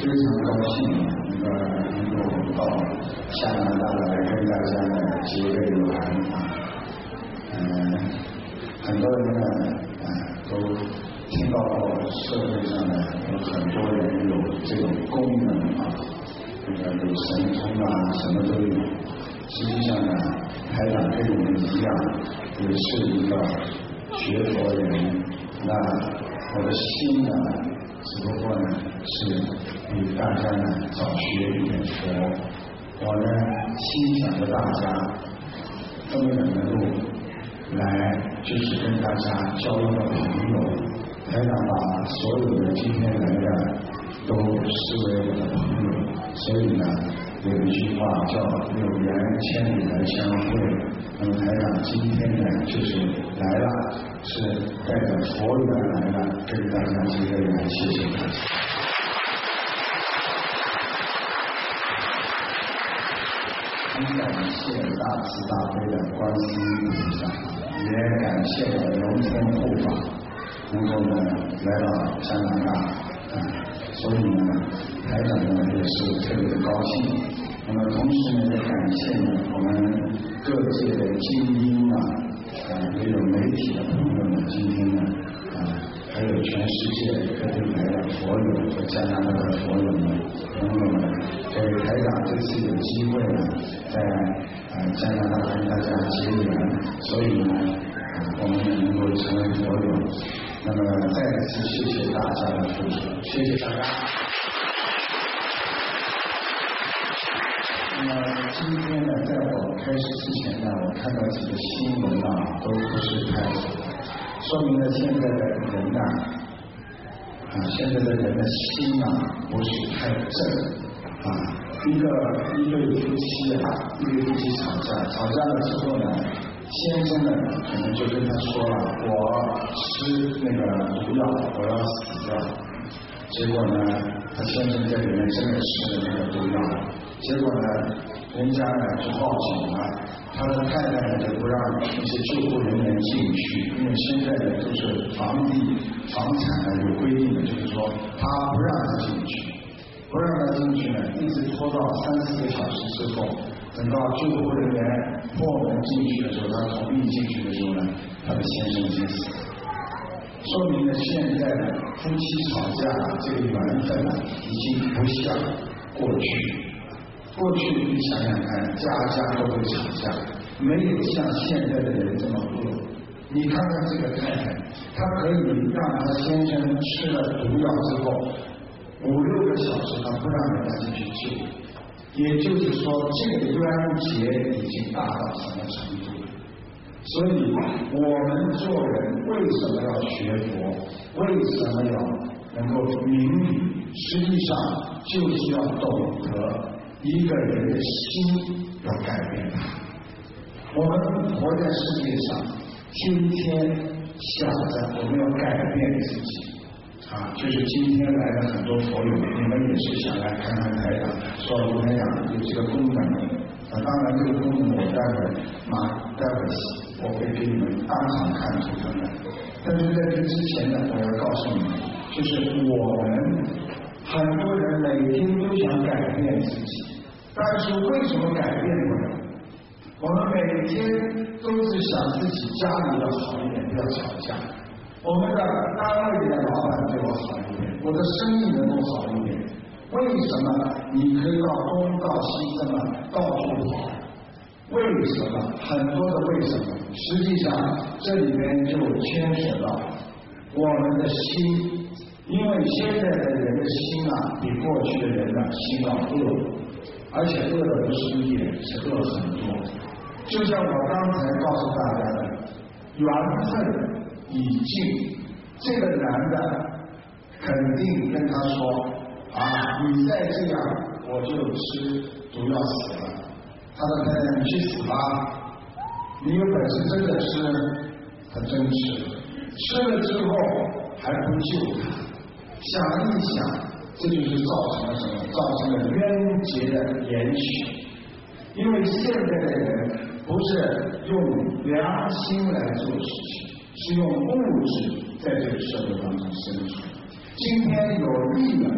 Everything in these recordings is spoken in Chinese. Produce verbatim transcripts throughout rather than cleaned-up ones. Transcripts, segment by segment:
非常高兴那个能够到加拿大来跟大家呢结个缘啊。嗯，很多人呢啊都听到过社会上呢有很多人有这种功能啊，那个有神通啊，什么都有。实际上呢，台长跟我们一样，也是一个学佛人。那我的心呢，只不过呢是比大家呢早学一点佛。我呢心想着大家这么远的路来，就是跟大家交一个朋友。台长把所有的今天来的都视为我的朋友，所以呢有一句话叫有缘千里来相会。那么台长今天呢就是来了，是带着佛缘来了，跟大家结个缘，谢谢大家。很感谢大慈大悲的观世音菩萨，也感谢了龙天护法能够呢来到加拿大，嗯，所以呢台长呢也是特别的高兴。那么同时呢，也感谢呢我们各界的精英啊，啊，也有媒体的朋友们，今天呢，啊，还有全世界各地来的佛友和加拿大的佛友们、朋友们，给台长这次有机会呢，在啊加拿大跟大家结缘，所以呢，啊，我们也能够成为佛友。那么再次谢谢大家的付出，谢谢大家。那么今天呢，在我开始之前呢，我看到几个新闻啊，都不是太好，说明了现在的人呐，啊，现在的人的心啊，不是太正啊。一个一对夫妻啊，一对夫妻吵架，吵架了之后呢，先生呢可能就跟他说了，我吃那个毒药，我要死掉。结果呢，他先生在里面真的吃了那个毒药。结果呢，人家呢就报警了，他的太太呢就不让那些救护人员进去，因为现在呢都是房地房产呢有规定的，就是说他不让他进去，不让他进去呢，一直拖到三四个小时之后，等到救护人员破门进去的时候，他同意进去的时候呢，他的先生已经死了。说明了现在的夫妻吵架这个缘分呢，已经不像过去。过去你想想看，家家都会吵架，没有像现在的人这么恶。你看看这个太太，她可以让她先生吃了毒药之后，五六个小时她不让人家进去救，也就是说这个冤结已经大到什么程度？所以我们做人为什么要学佛？为什么要能够明理？实际上就是要懂得一个人的心要改变它。我们活在世界上，天天想着我们要改变自己啊，就是今天来的很多佛友，你们也是想来看看台长，说卢台长有这个功能啊，当然这个功能我待会马待会我会给你们当场看出他们。但是在这之前呢，我要告诉你们，就是我们很多人每天都想改变自己，但是为什么改变不了？我们每天都是想自己家里要好一点，不要吵架。我们的单位的老板对我好一点，我的生意能够好一点。为什么你可以到东到西这么到处跑？为什么？很多的为什么？实际上这里边就牵扯到我们的心，因为现在的人的心啊，比过去的人的心要恶，而且恶的不是一点，是恶很多。就像我刚才告诉大家的，缘分已尽，这个男的肯定跟他说啊，你再这样我就吃毒药死了。他的太太，你去死吧，你有本事真的吃，他真吃了，吃了之后还不救他。想一想，这就是造成了什么？造成了冤结的延续。因为现在的人不是用良心来做事情，是用物质在这个社会当中生存。今天有利了，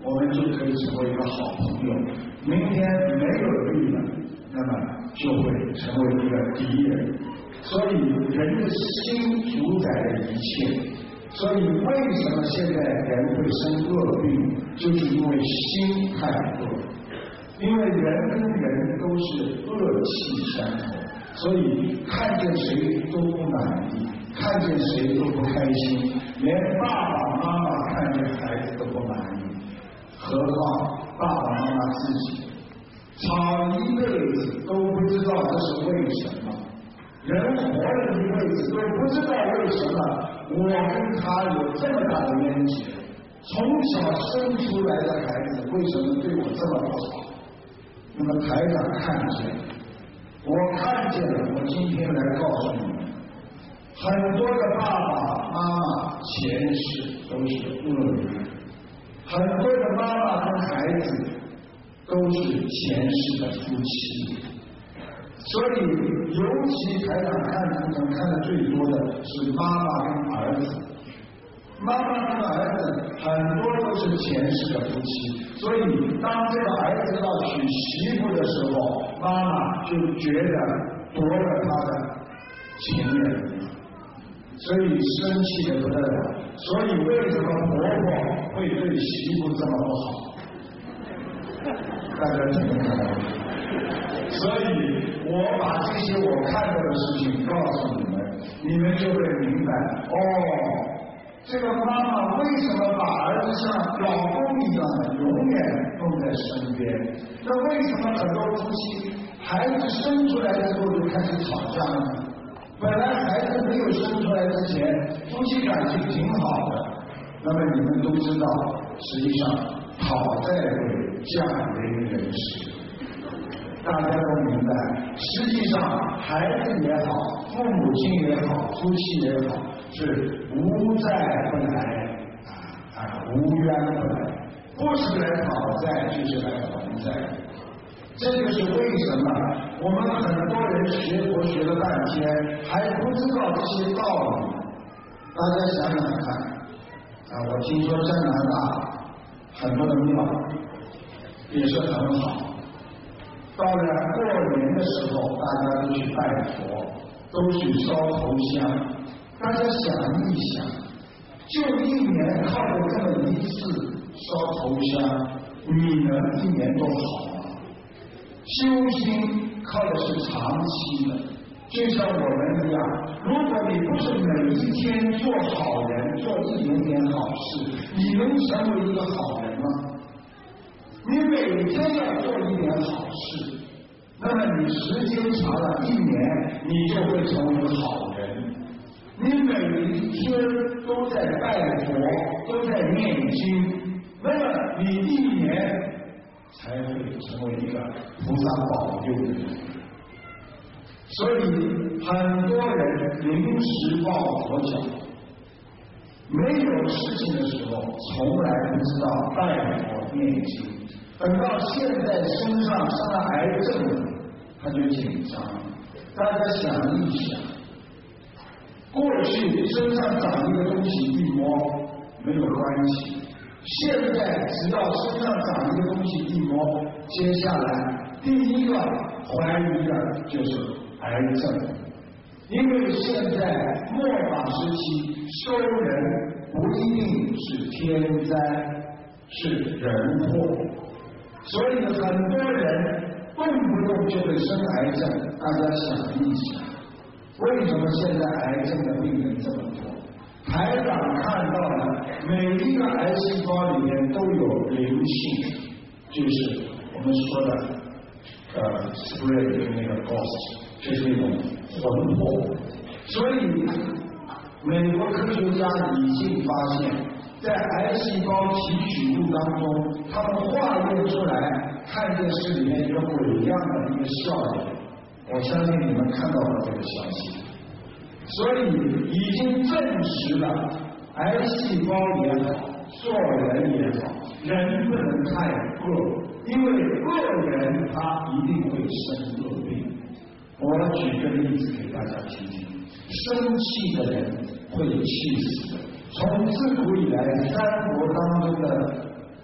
我们就可以成为一个好朋友。明天没有绿了，那么就会成为一个敌人。所以人的心主宰了一切。所以为什么现在人会生恶病，就是因为心太恶。因为人跟人都是恶气相投，所以看见谁都不满意，看见谁都不开心，连爸爸妈妈看见孩子都不满意，何况爸爸妈妈自己吵一辈子都不知道这是为什么。人活了一辈子都不知道为什么我跟他有这么大的冤结，从小生出来的孩子为什么对我这么不好。那么台长看见，我看见了，我今天来告诉你们，很多的爸爸妈妈前世都是恶人，很多的妈妈跟孩子都是前世的夫妻。所以尤其台长看图腾看的最多的是妈妈跟儿子，妈妈跟儿子很多都是前世的夫妻。所以当这个儿子要娶媳妇的时候，妈妈就觉得夺了他的情人，所以生气的不得了。所以为什么婆婆会对媳妇这么不好？大家听没看到？所以我把这些我看到的事情告诉你们，你们就会明白哦，这个妈妈为什么把儿子像老公一样的永远放在身边？那为什么很多夫妻孩子生出来之后就开始吵架呢？本来孩子没有生出来之前，夫妻感情挺好的。那么你们都知道，实际上讨债会降为人师。大家都明白，实际上孩子也好，父母亲也好，夫妻也好，是无债不来啊啊，无冤不来，不是来讨债就是来还债。这就是为什么我们很多人学佛学了半天还不知道这些道理。大家想想看啊，我听说加拿大很多的庙也是很好。到了过年的时候，大家都去拜佛，都去烧头香。大家想一想，就一年靠着这么一次烧头香，你能一年多好吗？修心靠的是长期的，就像我们一样，如果你不是每一天做好人，做一点点好事，你能成为一个好人吗？你每天要做一点好事，那么你时间长了一年，你就会成为一个好人。你每一天都在拜佛，都在念经，那么你一年才会成为一个菩萨保佑的人。所以很多人临时抱佛脚，没有事情的时候从来不知道拜佛念经，等到现在身上生了癌症了，他就紧张。大家想一想，过去身上长一个东西一摸没有关系，现在只要身上长一个东西一摸，接下来第一个怀疑的就是癌症。因为现在末法时期收人不一定是天灾，是人祸，所以很多人动不动就会生癌症。大家想一想，为什么现在癌症的病人这么多？台长看到了每一个癌细胞里面都有灵性，就是我们说的呃 spirit 那个 ghost， 就是那种魂魄。所以美国科学家已经发现，在癌细胞提取物当中，他们化验出来，看见是里面一个鬼样的一个笑脸。我相信你们看到了这个消息，所以已经证实了，癌细胞也好，做人也好，人不能太恶，因为恶人他一定会生恶病。我举个例子给大家听听，生气的人会气死的。从自古以来，三国当中的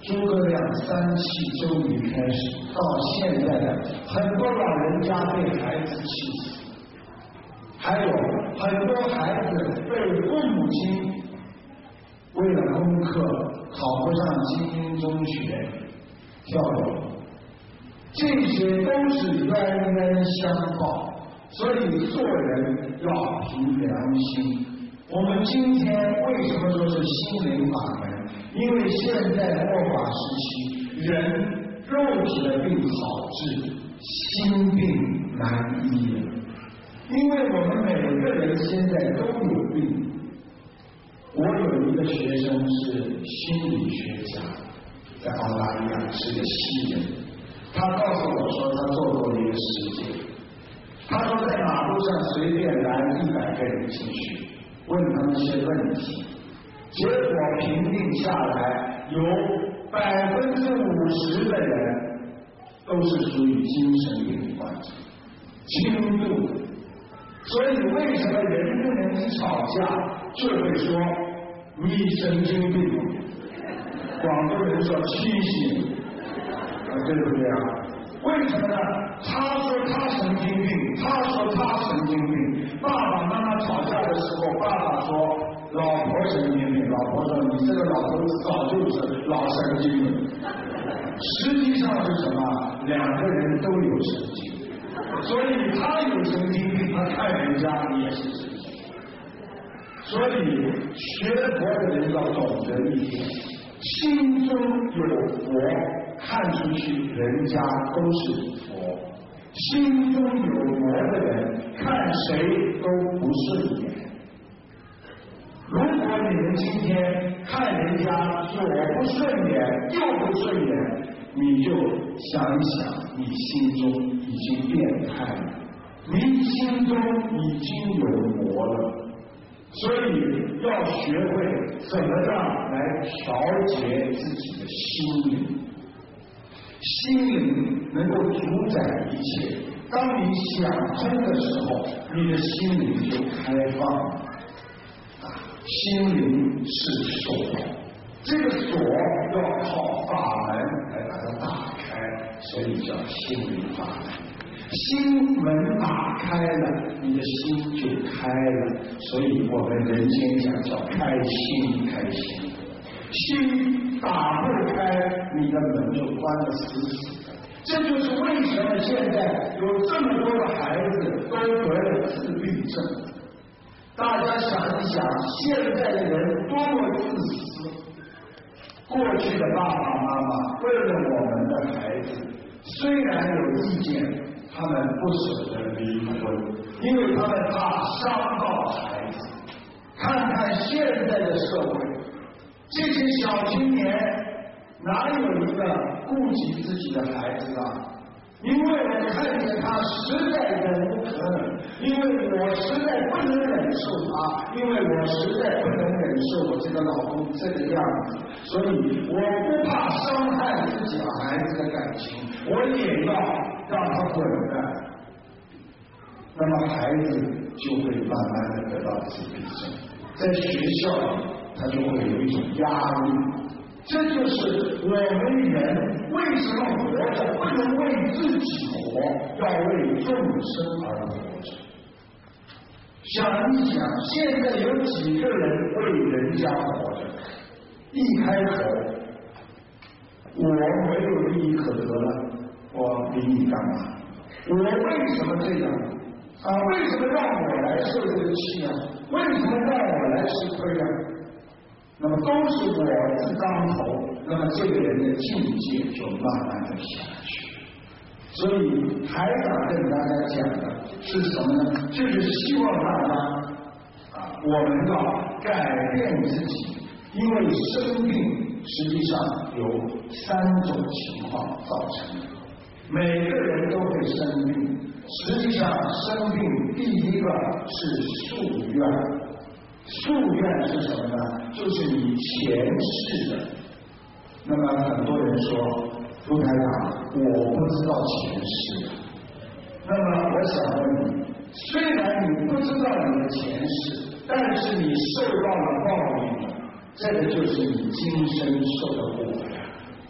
诸葛亮三气周瑜开始，到现在的很多老人家被孩子气死，还有很多孩子被父母亲为了功课考不上精英中学跳楼，这些都是冤冤相报。所以做人要凭良心。我们今天为什么说是心灵法门？因为现在末法时期，人肉体的病好治，心病难医。因为我们每个人现在都有病。我有一个学生是心理学家，在澳大利亚是个西人，他告诉我说他做过一个实践。他说在马路上随便拦一百个人进去，问他们一些问题，结果评定下来，有百分之五十的人都是属于精神病患者，轻度的。所以为什么人跟人一吵架就会说你神经病？广东人说七星，啊，对不对啊？为什么呢？他说他神经病，他说他神经病。爸爸妈妈吵架的时候，爸爸说老婆神经病，老婆说你这个老头子早就是老神经病。实际上是什么？两个人都有神经，所以他有神经病，他看人家也是神经病。所以学佛的人要懂得一点，心中有佛，看出去人家都是佛；心中有魔的人，看谁都不顺眼。如果你们今天看人家左不顺眼右不顺眼，你就想一想，你心中已经变态了，你心中已经有魔了。所以要学会怎么样来调节自己的心灵。心灵能够主宰一切，当你想通的时候，你的心灵就开放了。啊，心灵是锁，这个锁要靠法门来把它打开，所以叫心灵法门。心门打开了，你的心就开了，所以我们人间讲叫开心开心。心打不开，你的门就关得死死的。这就是为什么现在有这么多的孩子都得了自闭症。大家想一想，现在的人多么自私。过去的爸爸妈妈为了我们的孩子，虽然有意见，他们不舍得离婚，因为他们怕伤到孩子。看看现在的社会，这些小青年哪有一个顾及自己的孩子啊？因为我看见他实在忍无可忍，因为我实在不能忍受他，因为我实在不能忍受我这个老公这个样子，所以我不怕伤害自己和孩子的感情，我也要让他滚蛋。那么孩子就会慢慢的得到自闭症，在学校里他就会有一种压力。这就是我们人为什么活着不能为自己活，要为众生而活着。想一想，现在有几个人为人家活着？一开口，我没有利益可得了，我理你干嘛？我为什么这样啊？为什么让我来受这个气啊？为什么让我来吃亏啊？那么都是我自当头，那么这个人的境界就慢慢的下去。所以台长跟大家讲的是什么呢？就是希望大家啊，我们要改变自己，因为生病实际上有三种情况造成的，每个人都会生病。实际上生病第一个是夙愿。夙愿是什么呢？就是你前世的。那么很多人说，卢台长，我不知道前世。那么我想问你，虽然你不知道你的前世，但是你受到了报应了，这个就是你今生受的果呀。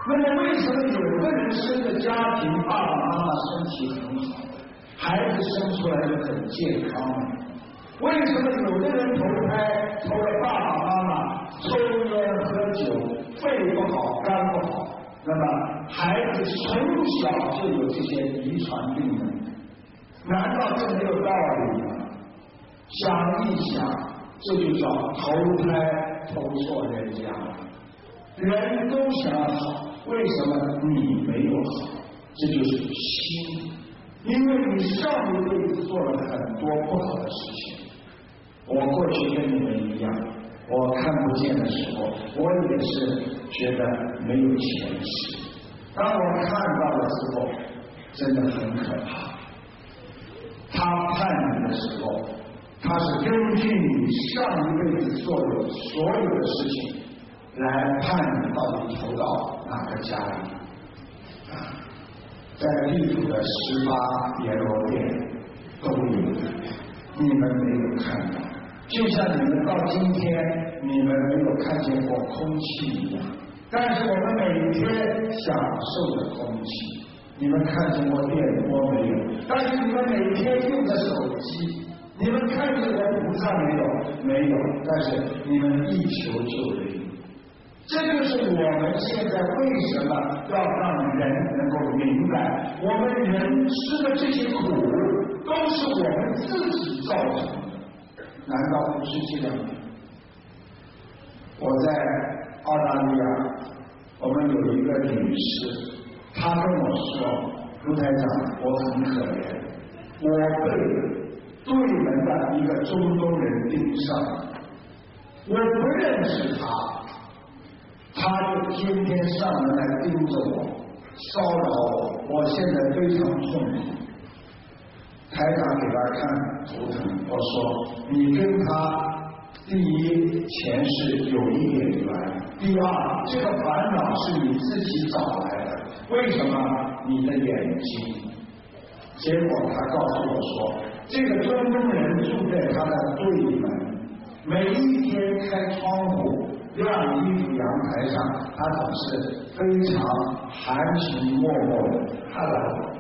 那么为什么有的人生的家庭爸爸妈妈身体很好，孩子生出来就很健康呢？为什么有的人投胎投了爸爸妈妈抽烟喝酒，肺不好肝不好，那么孩子从小就有这些遗传病呢？难道这没有道理吗？想一想，这就叫投胎投错人家了。人都想要好，为什么你没有好？这就是心，因为你上一辈子做了很多不好的事情。我过去跟你们一样，我看不见的时候，我也是觉得没有前世。当我看到了之后，真的很可怕。他判你的时候，他是根据你上一辈子做的所有的事情来判你到底投到哪个家里。啊，在地府的十八阎罗殿都有的，你们没有看到。就像你们到今天，你们没有看见过空气一样，但是我们每天享受的空气。你们看见过电波没有？但是你们每天用的手机，你们看见过菩萨没有？没有。但是你们一求就灵。这就是我们现在为什么要让人能够明白，我们人吃的这些苦都是我们自己造成的，难道不是这样吗？我在澳大利亚，我们有一个女士，她跟我说，卢台长，我很可怜，我被对门的一个中东人盯上，我不认识他，他就天天上门来盯着我，骚扰我，我现在非常痛苦。台长给他看图腾，我说你跟他第一前世有一点缘，第二这个烦恼是你自己找来的，为什么？你的眼睛。结果他告诉我说，这个中东人住在他的对门，每一天开窗户晾衣服阳台上，他总是非常含情脉脉的 hello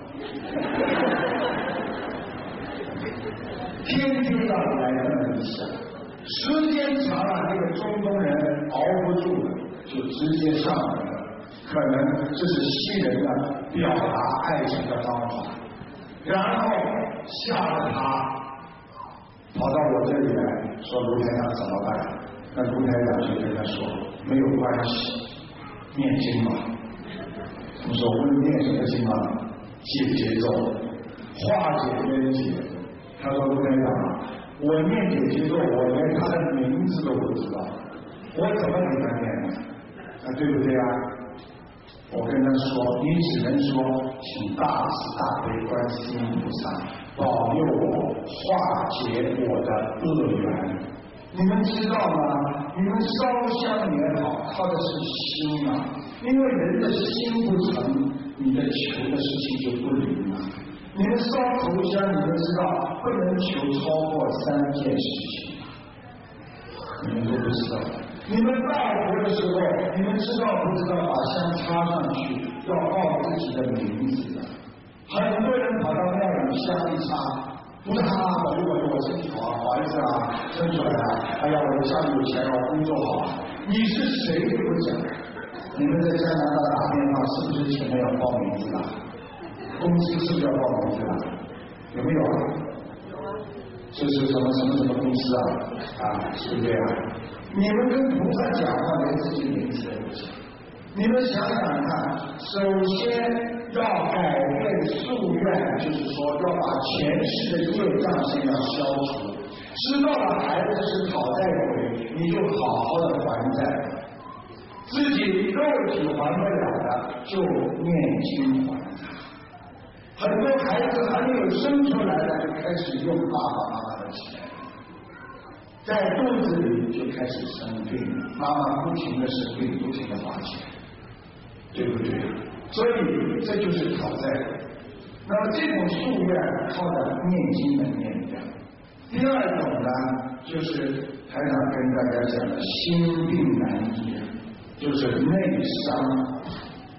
天天要来那么一下，时间长了，这个中东人熬不住了，就直接上门了。可能这是西人的表达爱情的方法，然后吓得他跑到我这里来说，卢台长怎么办？那卢台长就跟他说，没有关系，念经嘛。我们说我们念什么经啊？解节奏，化解冤结。他说卢台长，我念解节奏，我连他的名字都不知道，我怎么给他念呢？啊，对不对啊？我跟他说，你只能说，请大慈大悲观世音菩萨保佑我化解我的恶缘。你们知道吗？你们烧香也好，靠的是心啊，因为人的心不诚，你的求的事情就不灵了。你们烧头香，你们知道不能求超过三件事情，你们都不知道。你们拜佛的时候，你们知道不知道把香插上去要报自己的名字的？很多人跑到庙里香一插，不是他保佑我，我身体好啊，儿子啊生出来啊，哎呀我家里有钱啊，工作好啊，你是谁都不讲。你们在加拿大打电话是不是前面要报名字啊？公司是不是要报名字啊？有没有啊？这是什么什么什么公司啊？啊，是不是啊？你们跟菩萨讲话连自己名字都不讲。你们想想看，首先要改变夙愿，就是说要把前世的业障先要消除。知道了孩子是讨债鬼，你就好好的还债。自己肉体还不了的，就念经还他。很多孩子还没有生出来的，就开始用爸爸妈妈的钱。在肚子里就开始生病，妈妈不停的生病，不停的花钱，对不对？所以这就是讨债。那么这种夙愿靠着念经能念掉。第二种呢，就是台长跟大家讲的心病难医，就是内伤。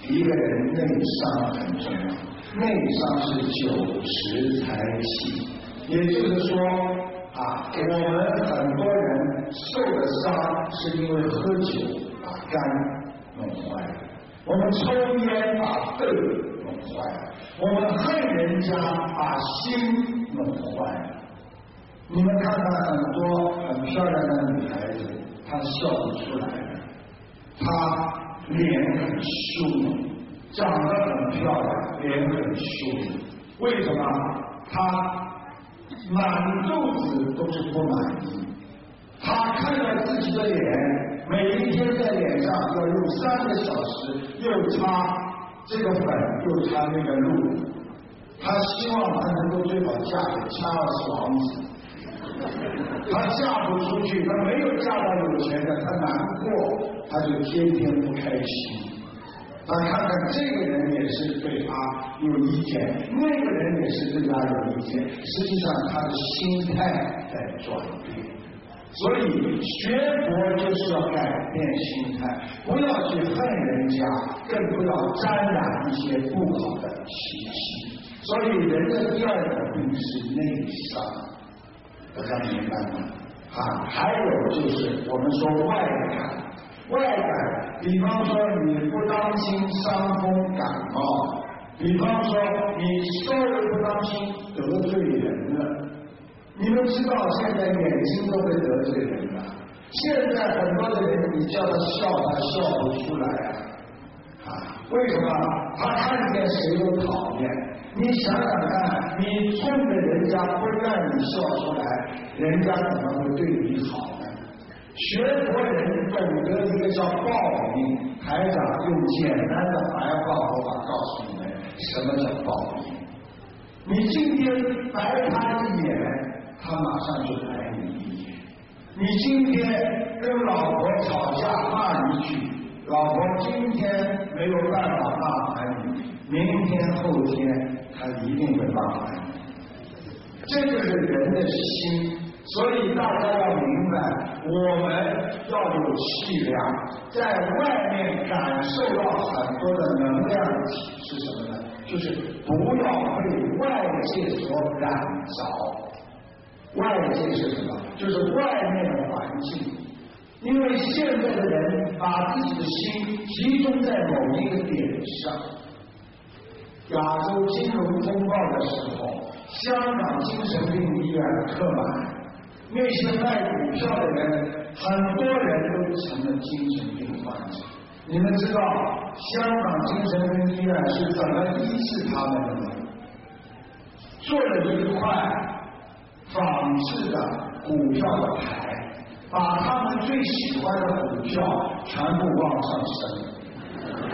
一个人内伤很重要，内伤是酒食财气，也就是说啊，我们很多人受的伤是因为喝酒把肝弄坏了，我们抽烟把肺弄坏了，我们恨人家把心弄坏了。你们看看很多很漂亮的女孩子，她笑不出来了，她脸很凶，长得很漂亮，脸很凶，为什么？她满肚子都是不满意，她看到自己的脸，每一天在脸上要用三个小时，又擦这个粉，又擦那个露，她希望她能够最好嫁给查尔斯王子。她嫁不出去，她没有嫁到有钱的，她难过，她就天天不开心。她看看这个人也是对她有意见，那个人也是对她有意见，实际上她的心态在转变。所以学佛就是要改变心态，不要去恨人家，更不要沾染一些不好的习气。所以人的第二个病是内伤。大家明白吗？啊，还有就是我们说外感，外感，比方说你不当心伤风感冒，比方说你稍微不当心得罪人了。你们知道现在眼睛都会得罪人了，现在很多的人你叫他笑，他笑不出来啊！啊，为什么？他看见谁都讨厌。你想想看，你冲着人家不让你笑出来，人家怎么会对你好呢？学佛人懂得一个叫报应，台长用简单的白话佛法告诉你们什么叫报应。你今天白他一眼，他马上就白你一眼。你今天跟老婆吵架骂一句，老婆今天没有办法骂完你，明天后天他一定会骂完你。这就是人的心，所以大家要明白，我们要有气量，在外面感受到很多的能量体是什么呢？就是不要被外界所染着。外界是什么？就是外面的环境。因为现在的人把自己的心集中在某一个点上。亚洲金融风暴的时候，香港精神病医院客满，那些卖股票的人，很多人都成了精神病患者。你们知道香港精神病医院是怎么医治他们的吗？做了一块仿制的股票的牌，把他们最喜欢的股票全部往上升，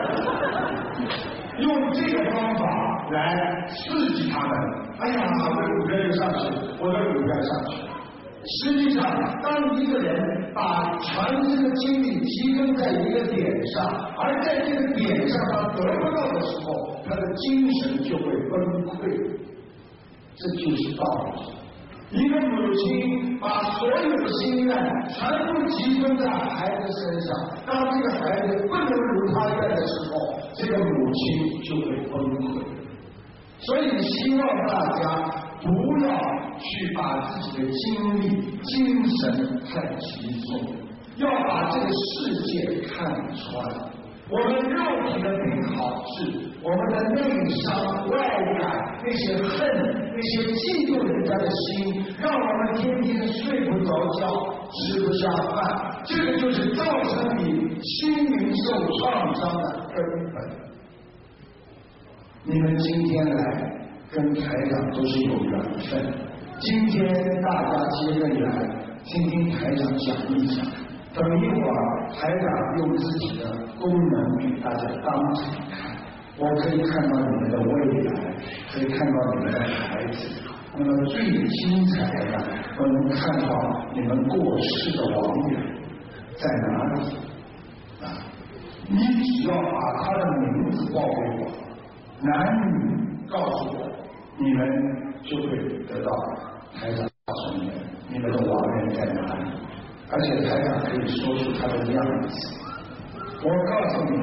用这个方法来刺激他们。哎呀，我的股票又上去，我的股票上去。实际上，当一个人把全身的精力集中在一个点上，而在这个点上他得不到的时候，他的精神就会崩溃。这就是道理。一个母亲把所有的心愿全部集中在孩子身上，当这个孩子不能如他愿的时候，这个母亲就会崩溃。所以希望大家不要去把自己的精力、精神太集中，要把这个世界看穿。我们肉体的病好治，我们的内伤、外感、那些恨、那些嫉妒人家的心，让我们天天睡不着觉、吃不下饭，这个就是造成你心灵受创伤的根本。你们今天来跟台长都是有缘分，今天大家结个缘，听听台长讲一讲。等一会儿，台长用自己的功能给大家当场看，我可以看到你们的未来，可以看到你们的孩子。那么最精彩的，我能看到你们过世的亡人在哪里啊！你只要把他的名字报给我，男女告诉我，你们就会得到台长告诉你们，你们的亡人在哪里。而且台长可以说出他的样子。我告诉你们，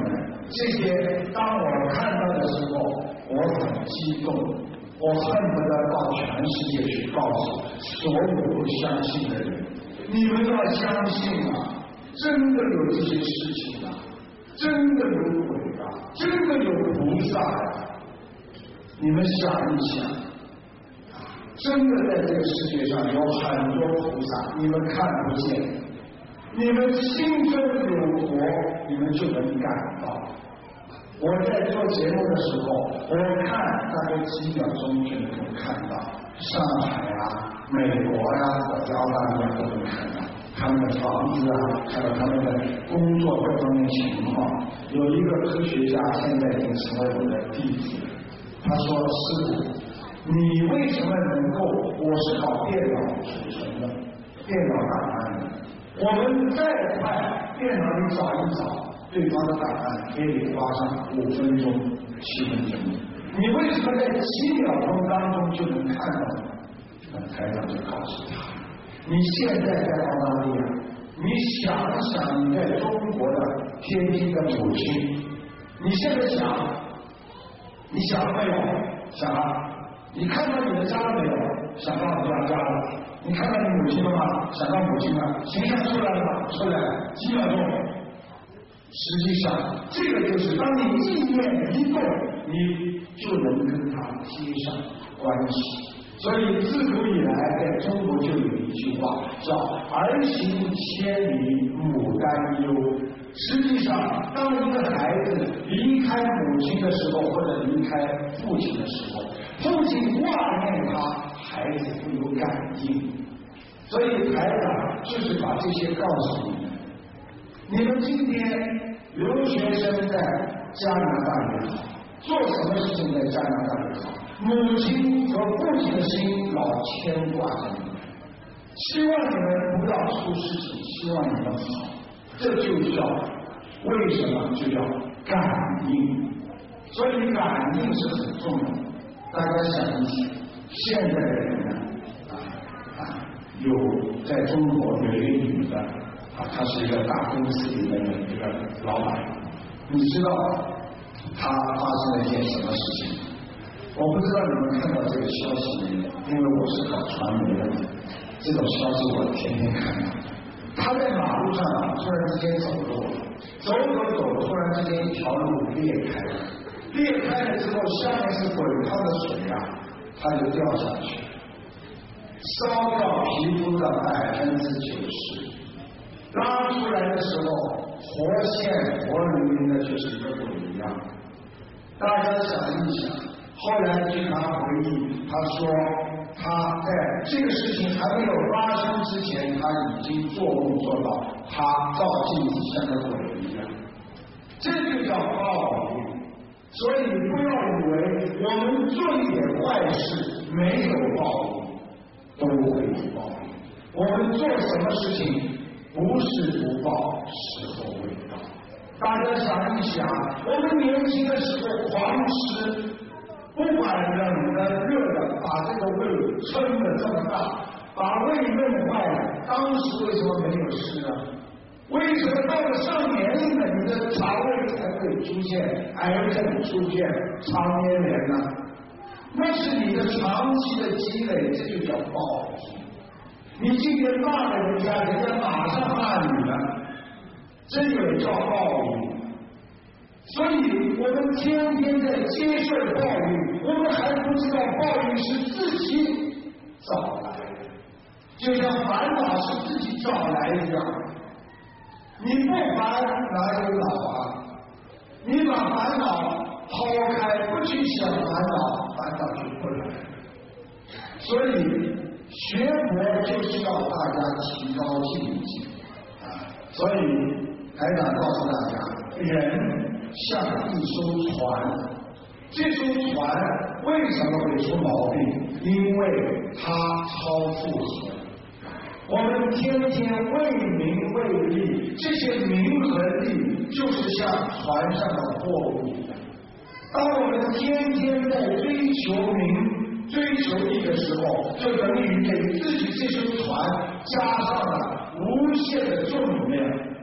这些当我看到的时候，我很激动，我恨不得到全世界去告诉所有不相信的人，你们要相信啊，真的有这些事情啊，真的有鬼啊，真的有菩萨啊。你们想一想，真的在这个世界上有很多菩萨，你们看不见，你们心中有佛，你们就能感到。我在做节目的时候，我看大概几秒钟就能够看到上海啊、美国呀、啊、或者澳大利亚都能看到他们的房子啊，看到他们的工作各方面情况。有一个科学家现在已经成为我的弟子，他说：“师傅，你为什么能够？我是搞电脑储存的，电脑档案的。我们再快，电脑里找一找。”对方的答案可以花上五分钟、七分钟，你为什么在几秒钟当中就能看到呢？那台长就告诉他：你现在在澳大利亚，你想想你在中国的天津的母亲，你现在想，你想了没有？想了。你看到你的家了没有？想到你家家了。你看到你母亲了吗？想到母亲了。形象出来了吗？出来了。几秒钟。实际上，这个就是当你意念一动，你就能跟它接上关系。所以自古以来，在中国就有一句话叫“儿行千里母担忧”。实际上，当一个孩子离开母亲的时候，或者离开父亲的时候，父亲挂念他，孩子会有感应。所以台长就是把这些告诉你们。你们今天留学生在加拿大也好，做什么事情在加拿大也好，母亲和父亲的心老牵挂着你们，希望你们不要出事情，希望你们好，这就叫为什么就叫感应。所以感应是很重要的。大家想一想，现在的人呢，啊啊，有在中国有一个女的。啊，他是一个大公司里面的一个老板，你知道他发生了一件什么事情？我不知道你们看到这个消息没有？因为我是搞传媒的，这种消息我天天看到。他在马路上啊，突然之间走路，走走走，突然之间一条路裂开了，裂开了之后，下面是滚烫的水啊，他就掉下去，烧掉皮肤的百分之九十。拉出来的时候，活现活灵灵的，就是一个鬼一样。大家想一想，后来据他回忆，他说他在这个事情还没有发生之前，他已经做梦做到他照镜子像个鬼一样。这就叫报应。所以你不要以为我们做一点坏事没有报应，都会有报应。我们做什么事情？不是不报，时候未到。大家想一想，我们年轻的时候狂吃，不管冷的热的，把这个胃撑得这么大，把胃弄坏了。当时为什么没有事呢？为什么到了上年龄了，你的肠胃才会出现癌症、出现肠粘连呢？那是你的长期的积累，这就叫报应。你今天骂了人家，人家马上骂你了，这也叫报应。所以我们天天在接受报应，我们还不知道报应是自己找来的，就像烦恼是自己找来一样。你不烦哪有恼啊？你把烦恼抛开，不去想烦恼，烦恼就不来。所以学佛就是要大家提高境界啊！所以台长告诉大家，人像一艘船，这艘船为什么会出毛病？因为它超负荷。我们天天为名为利，这些名和利就是像船上的货物一样。当我们天天在追求名、追求利的时候，就等于给自己这艘船加上了无限的重量。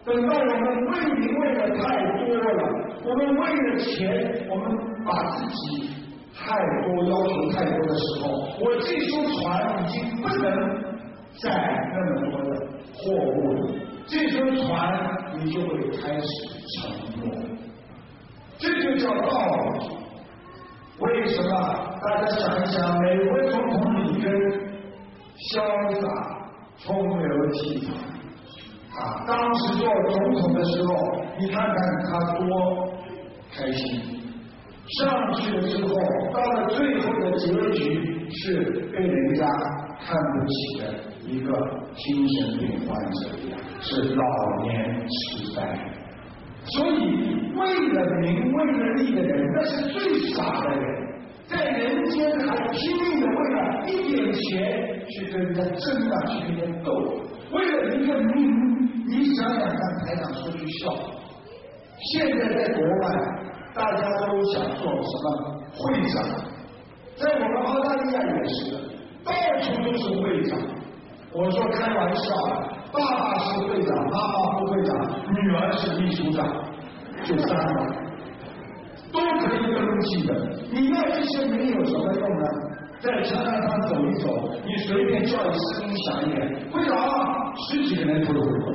等到我们为名为的太多了，我们为了钱，我们把自己太多要求太多的时候，我这艘船已经不能载那么多的货物了，这艘船你就会开始沉没。这就叫道理。为什么？大家想一想，美国总统里根潇洒、风流倜傥啊，当时做总统的时候，你看看他多开心。上去了之后，到了最后的结局是被人家看不起的一个精神病患者，是老年痴呆。所以为了名为了利的人，那是最傻的人，在人间还拼命的为了一点钱去跟人家争啊，去跟人家斗，为了一个名。你想想看，台长说句笑话，现在在国外大家都想做什么会长，在我们澳大利亚也是的，到处都是会长。我说开玩笑，爸爸是会长，妈妈副会长，女儿是秘书长，就三个，都可以登记的。你要这些名有什么用呢？在长廊上走一走，你随便叫一声音响一点，会长十几个人都有过。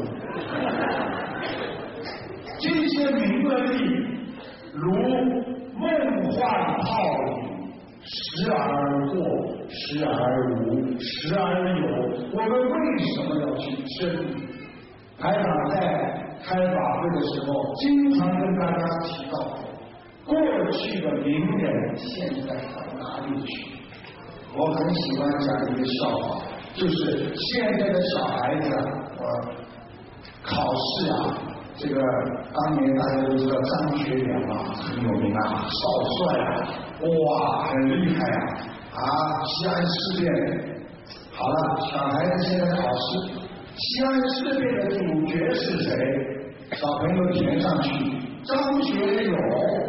这些名和利如梦幻泡影，时而过，时而无，时而有。我们为什么要去争？台长在开法会的时候，经常跟大家提到，过去的名人现在到哪里去？我很喜欢讲一个笑话，就是现在的小孩子啊，我考试啊，这个当年大家都知道张学良啊很有名啊，少帅啊，哇很厉害啊，啊西安事变，好了，小孩子现在考试，西安事变的主角是谁？小朋友填上去，张学友，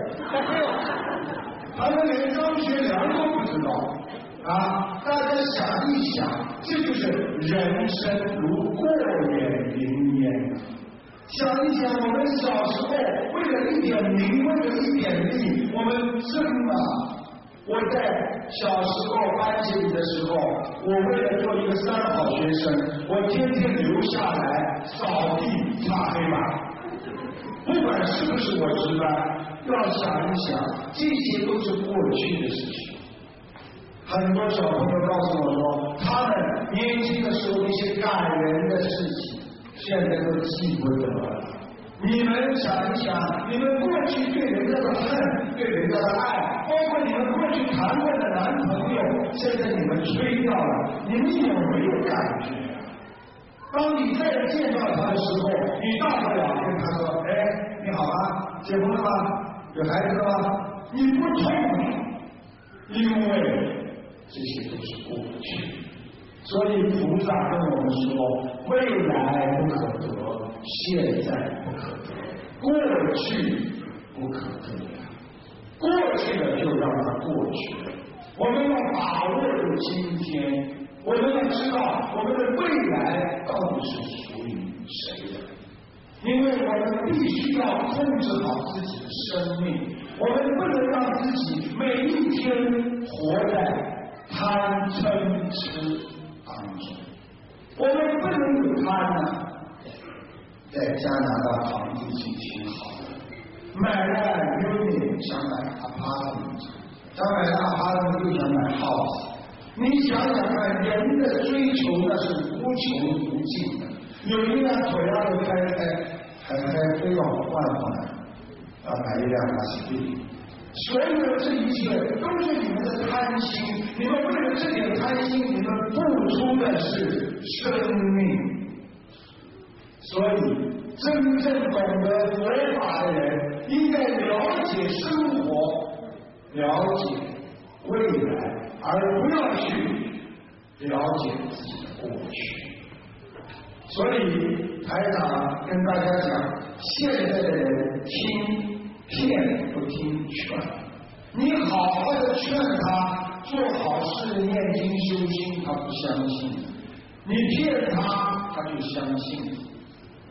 他们连张学良都不知道。啊，大家想一想，这就是人生如过眼云烟。想一想，我们小时候为了一点名，为了一点利，我们争啊！我在小时候班级里的时候，我为了做一个三好学生，我天天留下来扫地擦黑板。不管是不是我值班，要想一想，这些都是过去的事情。很多小朋友告诉我说，他们年轻的时候一些感人的事情，现在都记不得了。你们想一想，你们过去对人家的恨，对人家的爱，包括你们过去谈过的男朋友，现在你们吹掉了，你们有没有感觉？当你再见到他的时候，你大不了跟他说：“哎，你好啊，结婚了吗？有孩子了吗？”你不痛，因为这些都是过去，所以菩萨跟我们说，未来不可得，现在不可得，过去不可得，过去了就让它过去了。我们要把握住今天，我们要知道我们的未来到底是属于谁的，因为我们必须要控制好自己的生命，我们不能让自己每一天活在贪嗔痴当中，我们不能有贪呢。在加拿大房子已经挺好的，买了 unit 想买 apartment， 想买 apartment 又想买 house。你想想看，人的追求那是无穷无尽的。有一辆腿拉都开开，还开非要换换，要买一辆马自达。所有的这一切都是你们的贪心，你们为了这点贪心，你们付出的是生命。所以，真正懂得佛法的人，应该了解生活，了解未来，而不要去了解自己的过去。所以，台长跟大家讲，现在的人听骗不听劝，你好好的劝他做好事、念经修心，他不相信；你骗他，他就相信。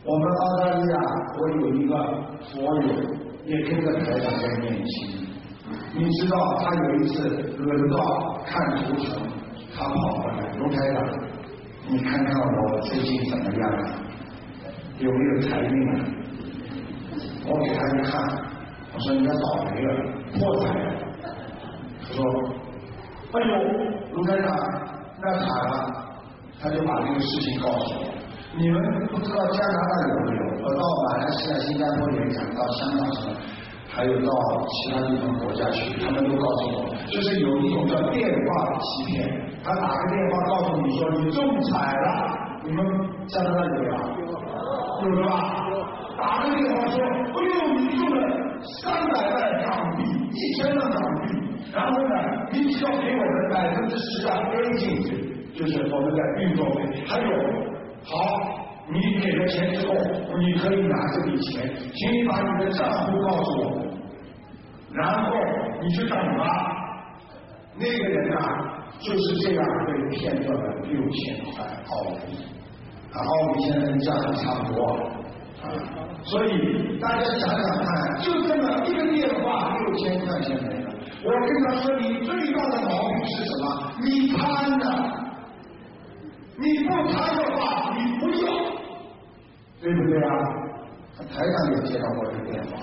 我们澳大利亚，我有一个佛友也跟着台长在念经。你知道他有一次轮到看图腾，他跑过来，卢台长，你看看我最近怎么样？有没有财运啊？我给他一看，我说你要倒霉了，破财了。他说：“哎呦，卢台长，那惨了。”他就把这个事情告诉我。你们不知道加拿大有没有？我到马来西亚、新加坡演讲，到香港什么，还有到其他地方国家去，他们都告诉我，就是有一种叫电话欺骗。他打个电话告诉你说你中彩了，你们加拿大有没有？有的吧？打个电话说，哎呦，你中了三百万港币，一千万港币，然后呢，你只要给我们百分之十的 A 进去，就是我们的运作费，还有。好，你给了钱之后，你可以拿这笔钱，请你把你的账户告诉我，然后你去等吧。那个人啊，就是这样被骗到了六千块澳币，啊，澳币现在跟价值差不多啊，所以大家想想看，就这么一个电话，六千块钱没了。我跟他说，你最大的毛病是什么？你贪的。你不贪的话，你不要，对不对啊？台上也接到过这个电话，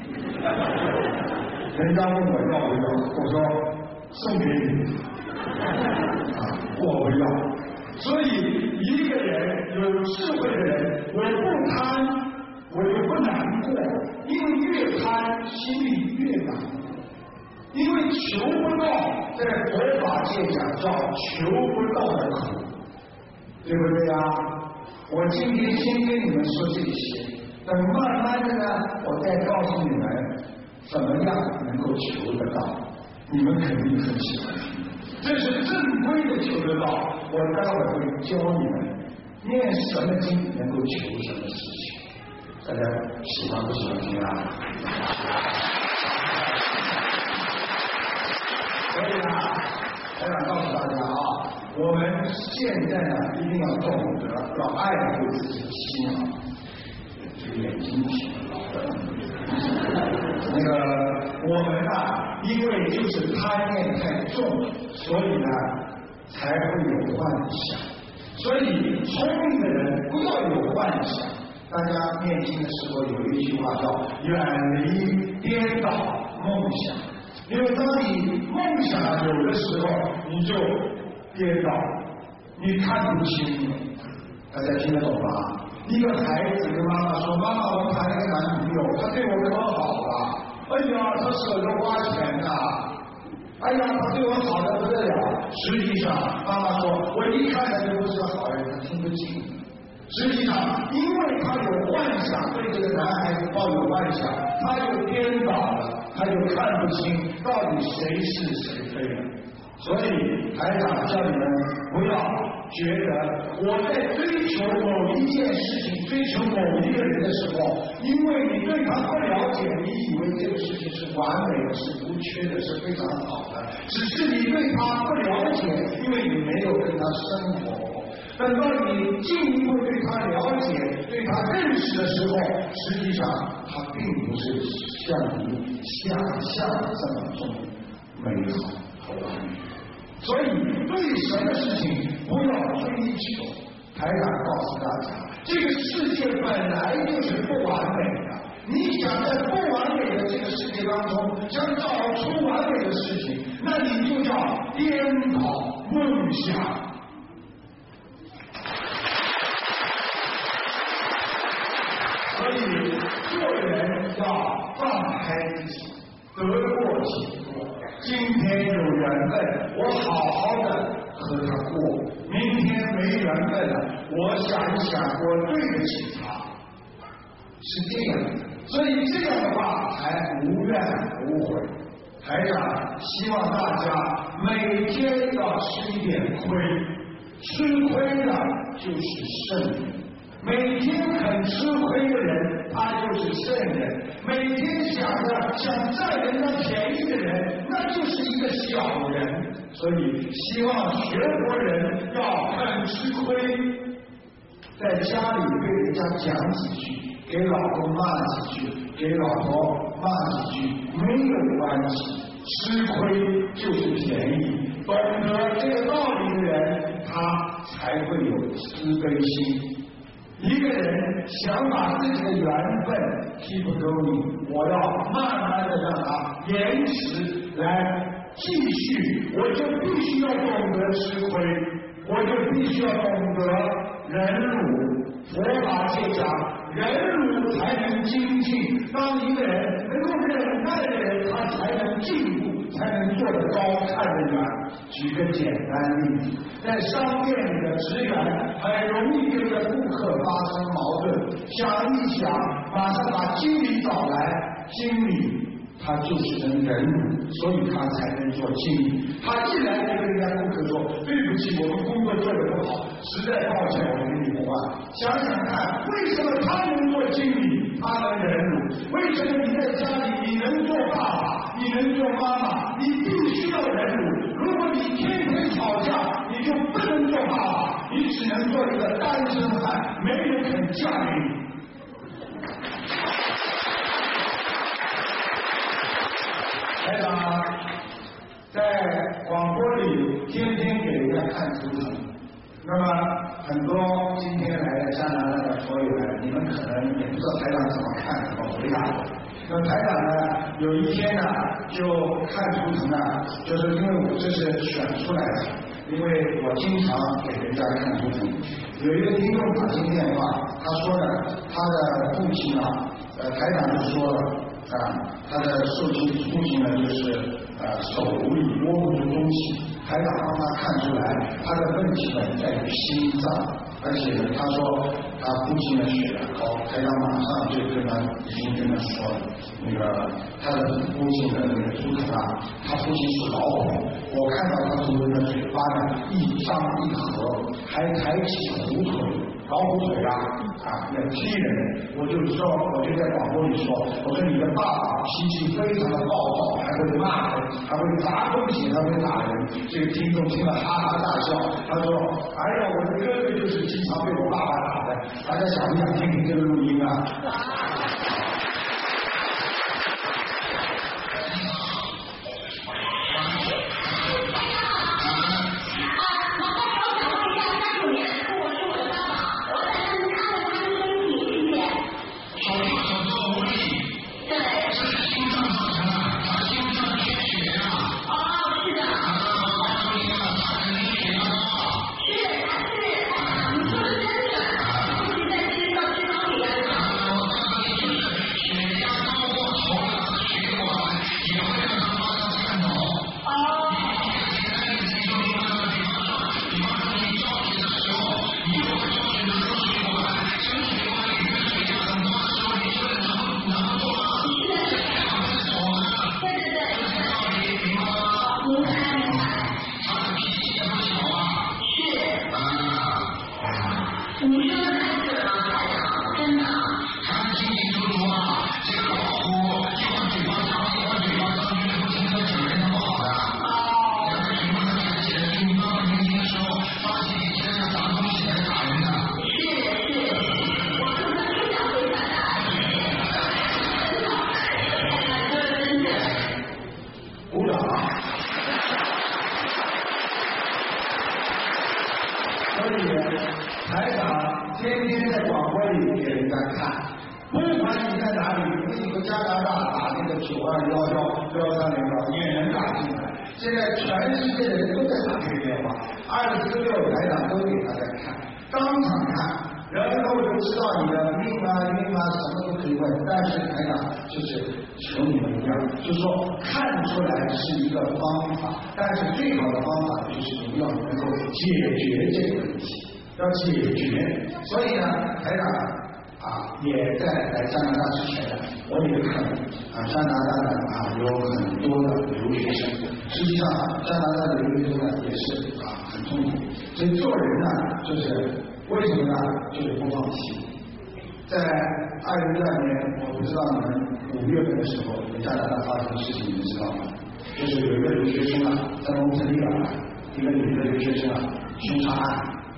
人家问我要不要，我说送给你，啊，我不要。所以一个人有智慧的人，我不贪，我就不难过，因为越贪心里越难过，因为求不到，在佛法界讲叫求不到的苦。对不对呀？我今天先跟你们说这些，等慢慢的呢，我再告诉你们怎么样能够求得到，你们肯定很喜欢听。这是正规的求得到，我待会儿会教你们念什么经能够求什么事情，大家喜欢不喜欢听啊？所以啊，我想告诉大家啊。我们现在呢，一定要懂得要爱护自己的心啊，这个眼睛挺老的。那个我们啊，因为就是贪念太重，所以呢才会有幻想。所以聪明的人不要有幻想。大家念经的时候有一句话叫“远离颠倒梦想”，因为当你梦想有的时候，你就颠倒，你看不清，大家听得懂吗？一个孩子跟妈妈说：“妈妈，我谈了个男朋友，他对我可好了，哎呀，他舍得花钱呐、啊，哎呀，他对我好的不得了。”实际上，妈妈说：“我一看他就不是个好人，他听不进。”实际上，因为他有幻想，对这个男孩子抱有幻想，他就颠倒了，他就看不清到底谁是谁非了。所以台长叫你们不要觉得我在追求某一件事情、追求某一个人的时候，因为你对他不了解，你以为这个事情是完美的、是无缺的、是非常好的，只是你对他不了解，因为你没有跟他生活。等到你进一步对他了解、对他认识的时候，实际上他并不是像你想象的这么重美好和完美。所以对什么事情不要追求。台长告诉大家，这个世界本来就是不完美的，你想在不完美的这个世界当中想找出完美的事情，那你就叫颠倒梦想。所以做人要放开自己，得过且过。今天有缘分，我好好的和他过；明天没缘分了，我想一想，我对得起他，是这样的。所以这样的话才无怨无悔。台长希望大家每天要吃一点亏，吃亏了就是圣人。每天肯吃亏的人，他就是圣人；每天想着想占人家便宜的人，那就是一个小人。所以，希望学佛人要肯吃亏， 在家里被人家讲几句，给老公骂几句，给老婆骂几句没有关系，吃亏就是便宜。懂得这个道理的人，他才会有慈悲心。一个人想把自己的缘分 keep going， 我要慢慢的让他延迟来继续，我就必须要懂得吃亏，我就必须要懂得忍辱。佛法界讲，忍辱才能精进。当一个人能够忍耐的人，他才能进步，才能做得高看得远。举个简单例子，在商店里的职员很容易跟着顾客发生矛盾，想一想，马上把经理找来，经理他就是能忍辱，所以他才能做经理。他一来就跟人家顾客说，对不起，我们工作做得不好，实在抱歉，我们给你不换。想想看，为什么他能做经理，他能忍辱？为什么你在家里你能做爸爸，你能做妈妈，你必须要忍辱？如果你天天吵架，你就不能做爸爸，你只能做一个单身汉，没人肯嫁给你。台长在广播里天天给人家看图腾，那么很多今天来的加拿大的佛友呢，你们可能也不知道台长怎么看怎么回答的。那台长呢，有一天呢就看图腾呢，就是因为我这是选出来的，因为我经常给人家看图腾。有一个听众打进电话，他说呢，他的父亲啊，呃，台长就说了。啊，他的受亲父亲呢，就是呃手里握不住东西，台长帮他看出来，他的问题呢在于心脏，而且呢，他说他父亲的血压高，台长马上就跟他已经跟他说了，那个他的父亲的那个图腾啊，他父亲属老虎，我看到他图腾的嘴巴呢一张一合，还抬起虎腿。老虎腿啊，啊，要踢人，我就说，我就在广播里说，我说你的爸爸脾气非常的暴躁，还会骂人，还会砸东西，还会打人。这个听众听了哈哈大笑，他说：“哎呀，我的哥哥就是经常被我爸爸打的。”大家想不想听听这个录音啊？就是说看出来是一个方法，但是最好的方法就是你要能够解决这个问题，要解决。所以呢，台长啊也在来加拿大之前呢，我也看啊加拿大呢啊有很多的留学生，实际上啊加拿大的留学生呢也是啊很痛苦，所以做人呢就是为什么呢？就是不放弃。在二零一二年，我不知道你们五月份的时候，加拿大发生的事情，你们知道吗？就是有一个留学生啊，在蒙特利尔，一个女的留学生啊，凶杀案，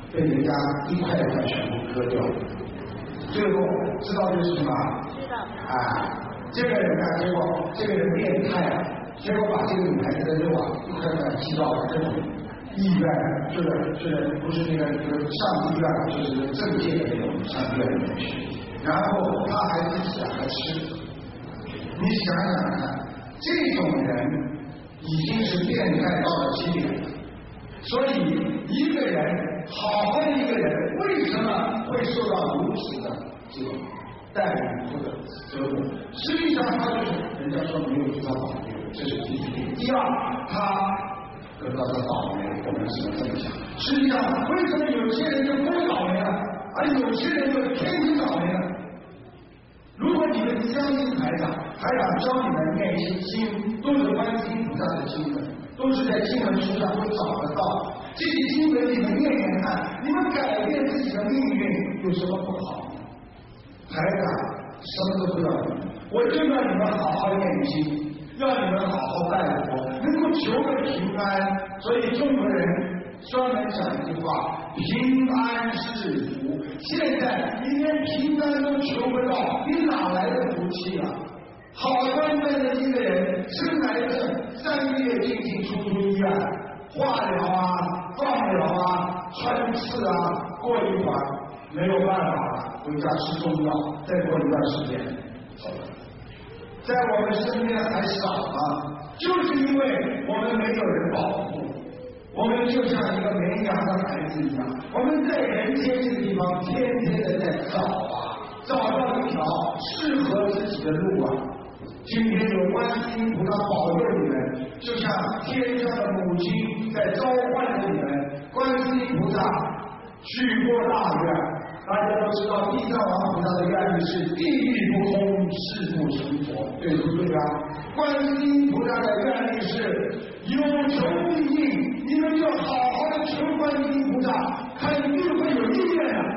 被人家一块一块全部割掉了。最后知道这是什么？ 知道。 啊，这个人呢，结果这个人变态了，结果把这个女孩子的肉啊一块块寄到这种医院，就是就是不是那个那个上医院，就是政界的那种上医院里面去，然后他还自己还吃。你想想看，这种人已经是变态到了极点了。所以一个人，好好的一个人，为什么会受到如此的这种待遇或者折磨？实际上他就是人家说没有受到保护，这是第一点。第二，他得到的倒霉，我们只能这么讲。实际上，为什么有些人就不会倒霉呢？而有些人就天天倒霉呢？如果你们相信台长，台长教你们念一些经，都是观世音菩萨的经文，都是在经文书上都找得到。这些经文你们念念看，你们改变自己的命运有什么不好？台长什么都不要你们，我就让你们好好念经，让你们好好拜佛，能够求个平安。所以中国人专门讲一句话：平安是福。现在你连平安都求不到，你哪来的福气啊？好端端的一个人生癌症，三个月进进出出医院，化疗啊、放疗啊、穿刺啊，过一会儿没有办法了，回家吃中药，再过一段时间走了。在我们身边还少吗？就是因为我们没有人保护。我们就像一个没养的孩子一样，我们在人间这个地方天天的在找啊，找到一条适合自己的路啊。今天有观世音菩萨保佑你们，就像天上的母亲在召唤着你们。观世音菩萨去过大愿，大家都知道地藏王菩萨的愿力是地狱不空，誓不成佛，对不对啊？观世音菩萨的愿力是有求必应，你们就好好的求观世音菩萨，肯定会有意愿的。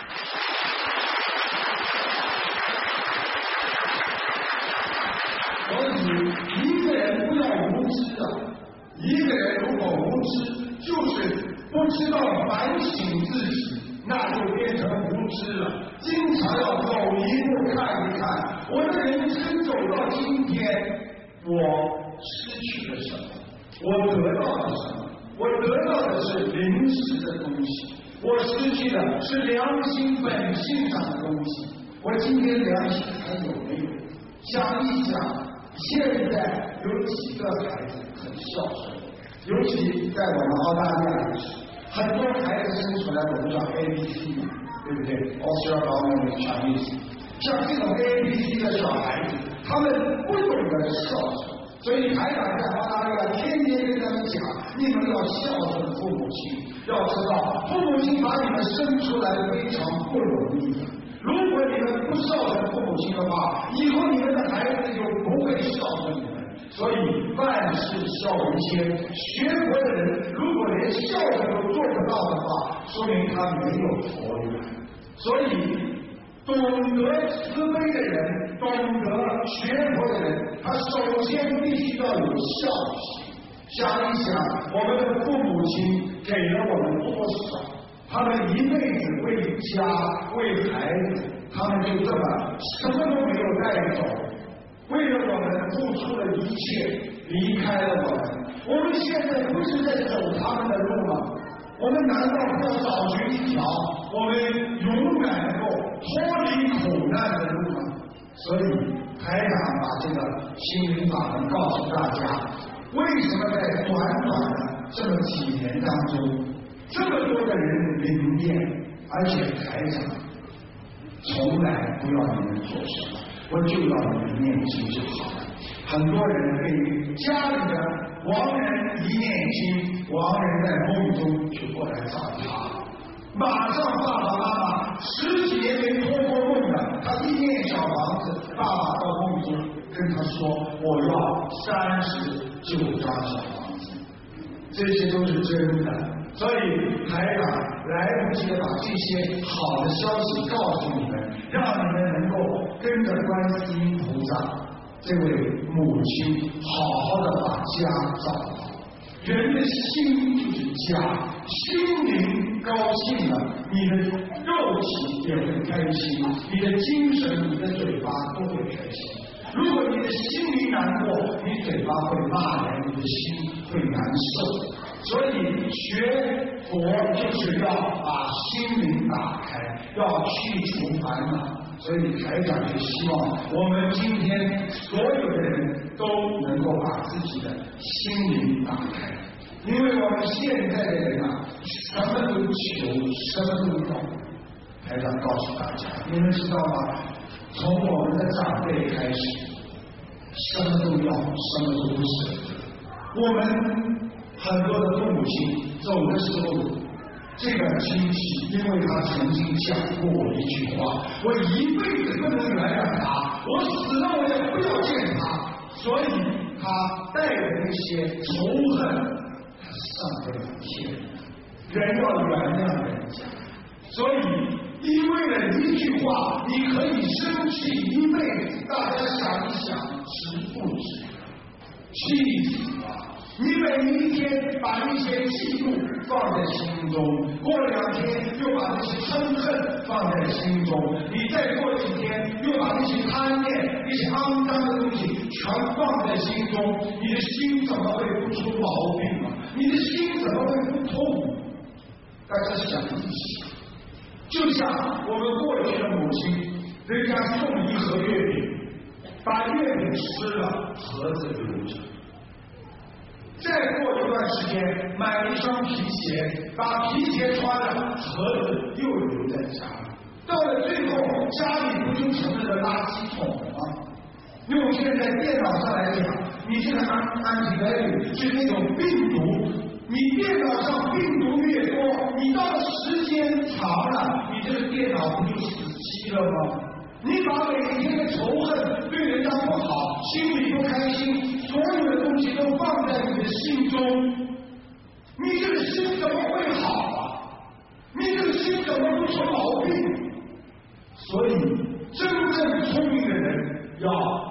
所以一个人不要无知啊！一个人如果无知，就是不知道反省自己，那就变成无知了。经常要走一步看一看，我的人生走到今天，我失去了什么？我得到了什么？我得到的是临时的东西，我失去的是良心本性上的东西。我今天良心还有没有？想一想。现在有几个孩子很孝顺，尤其在我们澳大利亚也是，很多孩子生出来我们叫 A B C， 对不对 ？Australian Chinese， 像这种 A B C 的小孩子，他们不懂得孝顺，所以台长在澳大利亚天天跟他们讲，你们要孝顺父母亲，要知道父母亲把你们生出来非常不容易的。如果你们不孝顺父母亲的话，以后你们的孩子就不会孝顺你们。所以万事孝为先，学佛的人如果连孝顺都做不到的话，说明他没有佛缘。所以懂得慈悲的人，懂得学佛的人，他首先必须要有孝心。想一想，我们的父母亲给了我们多少？他们一辈子为家为孩子，他们就这么什么都没有带走，为了我们付出了一切，离开了我们。我们现在不是在走他们的路吗？我们难道不要找寻一条我们永远能够脱离苦难的路吗？所以台长把这个心灵法门告诉大家，为什么在短短的这么几年当中，这么多的人灵验，而且台长从来不要你们做什么，我就要你们念经就好了。很多人对于家里的亡人一念经，亡人在梦中就过来找他，马上爸爸妈妈十几年没托过梦的，他一念小房子，爸爸到梦中跟他说我要三十九张小房子，这些都是真的。所以台长来不及的把这些好的消息告诉你们，让你们能够跟着观世音菩萨这位母亲好好的把家找好。 人的心就是家，心灵高兴了，你的肉体也会开心，你的精神、你的嘴巴都会开心。如果你的心灵难过，你嘴巴会骂人，你的心会难受。所以学佛就是要把心灵打开，要去除烦恼。所以台长就希望我们今天所有的人都能够把自己的心灵打开，因为我们现在的人啊，什么都求，什么都要。台长告诉大家，你们知道吗？从我们的长辈开始，什么都要，什么都不舍得。我们很多的父母亲走的时候，这个亲戚因为他曾经讲过我一句话，我一辈子不能原谅他，我死了我也不要见他，所以他带着那些仇恨，他上不了天。人要原谅人家，所以因为了一句话，你可以生气一辈子。大家想一想，值不值？气死了！你每一天把那些嫉妒放在心中，过两天又把那些嗔恨放在心中，你再过几天又把那些贪念、那些肮脏的东西全放在心中，你的心怎么会不出毛病啊？你的心怎么会不痛？大家想一想，就像我们过去的母亲，人家送一盒月饼，把月饼吃了，盒子留着。再过一段时间，买一双皮鞋，把皮鞋穿了，盒子又留在家里。到了最后，家里不就成了个垃圾桶了吗？用现在电脑上来讲，你这个安安体来语是那种病毒，你电脑上病毒越多，你到了时间长了，你这个电脑不就死机了吗？你把每一天的仇恨、对人家不好、心里不开心，所有的东西都放在你的心中，你这个心怎么会好啊？你这个心怎么不出毛病？所以，真正聪明的人要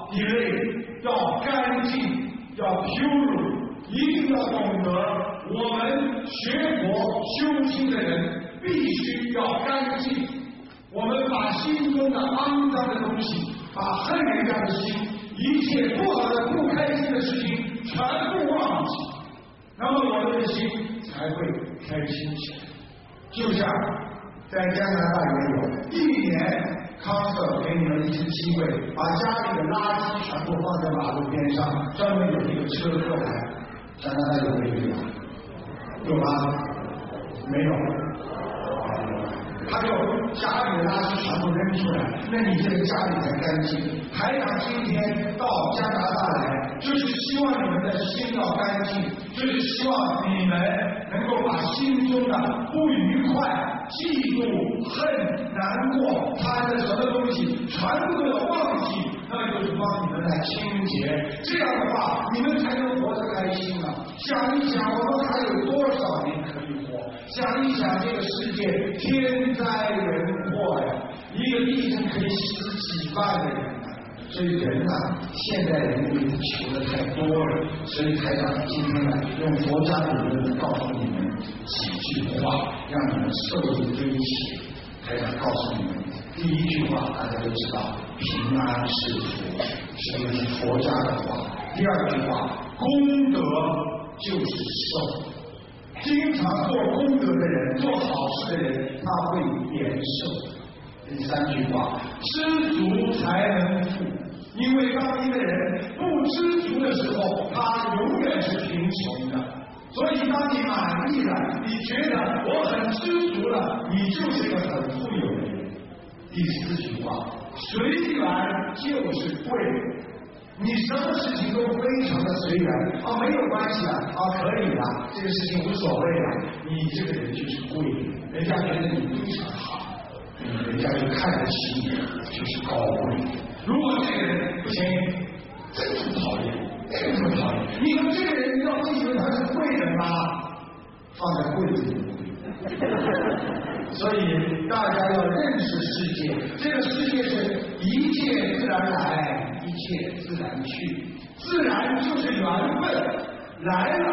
direct，要干净，要 pure， 一定要懂得，我们学佛修心的人必须要干净。我们把心中的肮脏的东西，把恨人家的心，一切不好的、不开心的事情全部忘记，那么我们的心才会开心起来。就像在加拿大也有一年康社给你们一次机会，把家里的垃圾全部放在马路边上，专门有一个车过来。加拿大有没有？有吗？没有。他就家里的垃圾全部扔出来，那你这个家里才干净。台长今天到加拿大来，就是希望你们的心要干净，就是希望你们能够把心中的不愉快、嫉妒、恨、难过、贪的什么东西全部都要忘记，那就是帮你们来清洁。这样的话，你们才能活得开心啊！想一想，我们还有多少年可以活？想一想，这个世界天灾人祸呀，一个地震可以死几万的人啊！所以人啊，现代人因为求的太多了，所以台长今天呢，用佛家理论告诉你们几句话，让你们受益匪浅。台长告诉你们，第一句话大家都知道，平安是福，这个是佛家的话。第二句话，功德就是寿。经常做功德的人，做好事的人，他会延寿。第三句话，知足才能富，因为当一个人不知足的时候，他永远是贫穷的。所以当你满意了，你觉得我很知足了，你就是个很富有的人。第四句话，随缘就是贵。你什么事情都非常的随缘啊，没有关系的啊，可以的，这个事情无所谓的，你这个人就是贵人，人家觉得你非常好，人家就看得起你，就是高贵。如果这个人不行，真是讨厌，真是讨厌。你说这个人要不以为他是贵人吗？放在柜子里。所以大家要认识世界，这个世界是一切自然来，一切自然去，自然就是缘分，来了我们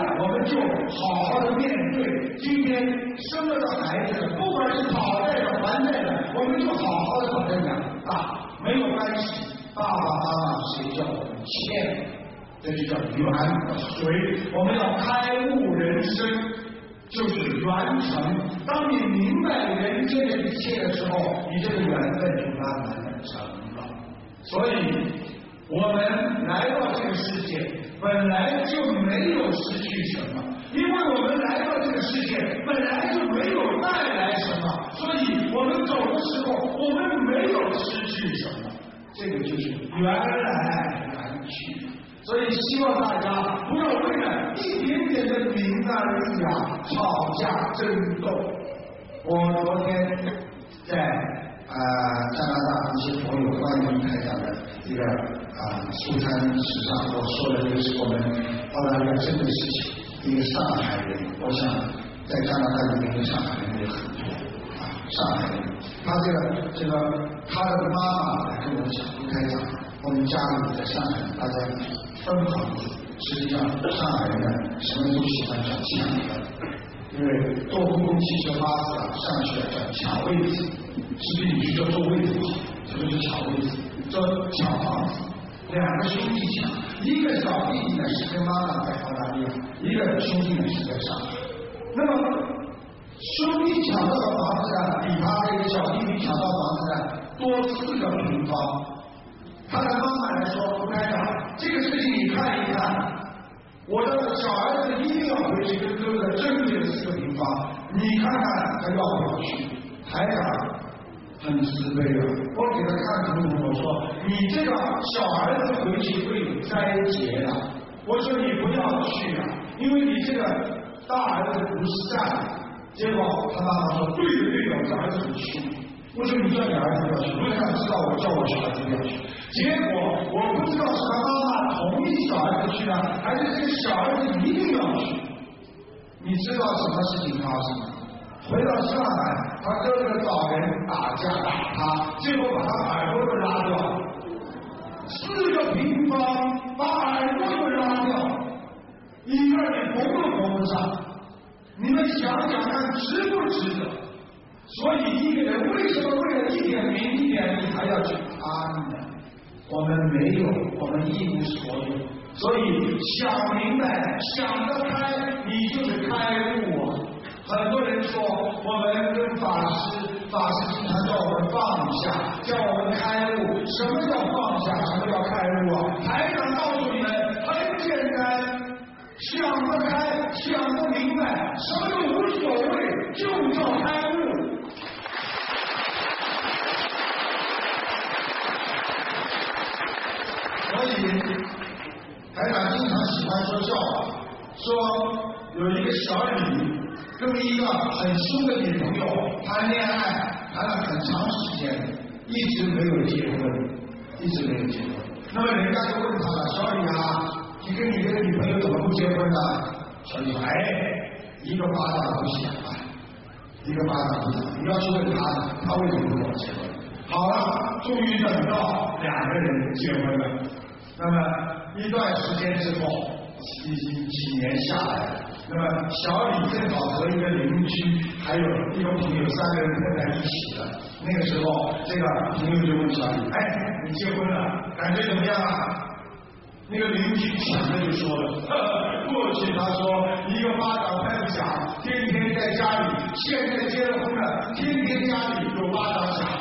们就好好的面对。今天生了个孩子，不管是讨债的还债的，我们就好好的把他养大，没有关系。爸爸妈妈谁叫我们欠，这就叫缘水。我们要开悟人生，就是缘成。当你明白人间的一切的时候，你这个缘分就慢慢的成了。所以我们来到这个世界本来就没有失去什么，因为我们来到这个世界本来就没有带来什么，所以我们走的时候我们没有失去什么，这个就是缘来缘去。所以希望大家不要为了一点点的名而已啊吵架争斗。我昨天在啊、呃、加拿大一些朋友关于台长的一个啊素餐史上，我说的就是我们澳大利亚真的事情。一个上海人，我想在加拿大里面的上海人有很多啊，上海人，他这个这个他的妈妈来跟我讲，卢台长，我们家里在上海，大家分房子，实际上上海人呢什么都喜欢找抢的，因为坐公共汽车巴士啊上去了叫抢位子，实际你去叫坐位子好，这就是抢位子，叫抢房子。两个兄弟抢，一个小弟弟呢是跟妈妈在澳大利亚，一个兄弟呢是在上海。那么兄弟抢到的房子呢，比他这个小弟弟抢到房子呢多四个平方。他的妈妈来说，卢台长，这个事情你看一看，我的小儿子一定要回去跟哥哥争这个四个平方，你看看他要不要去？台长很慈悲的，我给他看图图，我说你这个小儿子回去会有灾劫的，我说你不要去啊，因为你这个大儿子不善。结果他妈妈说对的对的，我这儿子很凶。我说你叫你儿子不要去，我想知道我叫我小儿子不要去。结果我不知道是他妈妈同意小儿子去呢，还是这个小儿子一定要去。你知道什么事情发生吗？回到上海，他哥哥找人打架打他，结果把他耳朵都拉掉了，四个平方把耳朵都拉掉，一个人缝都缝不上。你们想想看，值不值得？所以一个人为什么为了一点名一点利还要去贪呢？我们没有，我们一无所有。所以想明白，想得开，你就是开悟啊。很多人说我们跟法师，法师经常叫我们放下，叫我们开悟。什么叫放下？什么叫开悟啊？台长告诉你们很简单，想得开，想得明白，什么都无所谓，就叫开悟。所以台长经常喜欢说笑话，说有一个小李跟一个很凶的女朋友谈恋爱，谈了很长时间，一直没有结婚，一直没有结婚。那么人家就问他了，小李啊，你跟你这个女朋友怎么不结婚呢？小李说，哎，一个巴掌不响啊，一个巴掌不响。你要去问他，他为什么不跟我结婚？好了，终于等到两个人结婚了。那么一段时间之后，已经几年下来了。那么小李正好和一个邻居还有一个朋友三个人混在一起了。那个时候，这个朋友就问小李：“哎，你结婚了，感觉怎么样啊？”那个邻居想着就说了：“呵呵过去他说一个巴掌拍不响，天天在家里；现在结了婚了，天天家里有巴掌响。”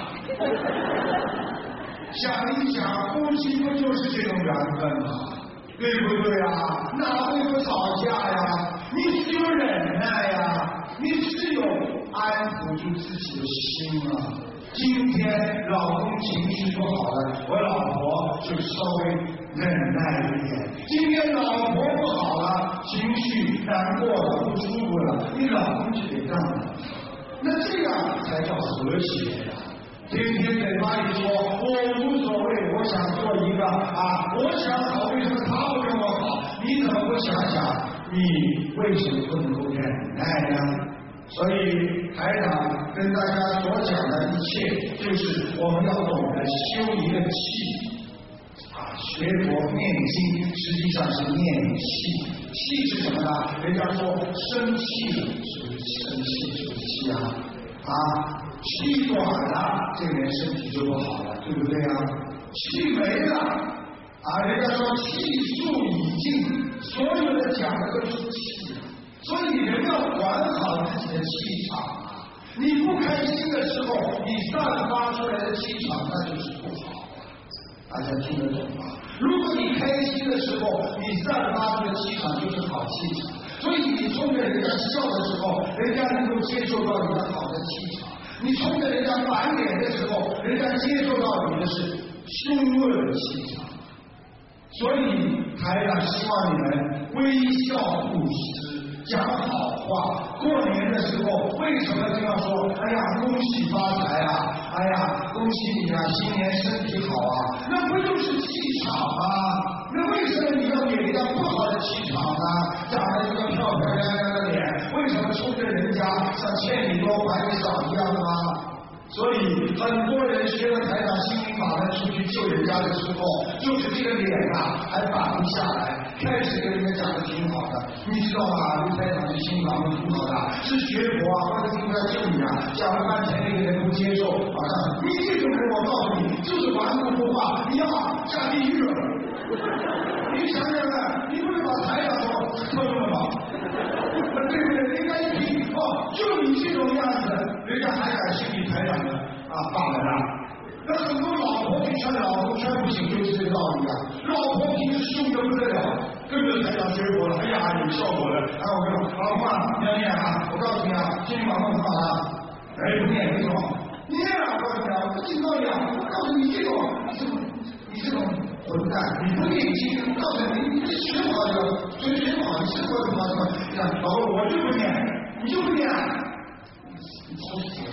想一想，夫妻不就是这种缘分吗？对不对啊？哪会不吵架呀？你只有忍耐呀，你只有安抚住自己的心啊。今天老公情绪不好了，我老婆就稍微忍耐一点。今天老婆不好了，情绪难过了，不舒服了，你老公就得让了。那这样才叫和谐呀。天天在巴里说我无所谓，我想做一个啊，我想好，为什么他不跟我好？你怎么不想想，你为什么不能够忍耐呢？所以台长跟大家所讲的一切，就是我们要懂得修一个气啊，学佛念经实际上是念气。 气是什么呢？人家说生气是生气就是气啊啊，气短了，这个人身体就不好了，对不对啊？气没了啊，人家说气数已尽，所有的讲的都是气，所以人要管好自己的气场啊。你不开心的时候，你散发出来的气场那就是不好的，大家听得懂吗？如果你开心的时候，你散发出的气场就是好气场，所以你冲着人家笑的时候，人家能够接受到你的好的气场；你冲着人家满脸的时候，人家接受到你的是凶恶的气场。所以台长希望你们微笑不失，讲好话。过年的时候为什么就要说哎呀恭喜发财啊，哎呀恭喜你啊，新年身体好啊，那不就是气场吗？那为什么你要给人家不好的气场呢？长了一个漂漂亮亮的脸，为什么冲着人家像欠你多还你少一样吗？所以很多人学了台长心灵法门出去救人家的时候，就是这个脸啊还摆不下来，开始跟人家讲的挺好的，你知道吗？卢台长是心灵法门挺好的，是学佛啊，或者应该救你啊，讲了半天那个人不接受，马上你这种人我告诉你就是顽固不化，你要下地狱了。你想想看，你不是把台长说偷了吗？对不对？人家一听哦，就你这种样子，人家还敢信你台长的啊法门啊？那很多老婆去劝老公劝不醒，就是这个道理啊。老婆平时凶得不得了，跟着台长学佛了，哎呀有效果了。哎，我跟你说，老公啊，你要念啊，我告诉你啊，心里马上怎么了？哎，不念没什么，念啊，我告诉你啊，不听道理啊，我告诉你这种，你这种，你这种混蛋，你不念经，我告诉你，你学不好的，学学不好，你生活怎么怎么？你看，老婆我就不念，你就不念。你操死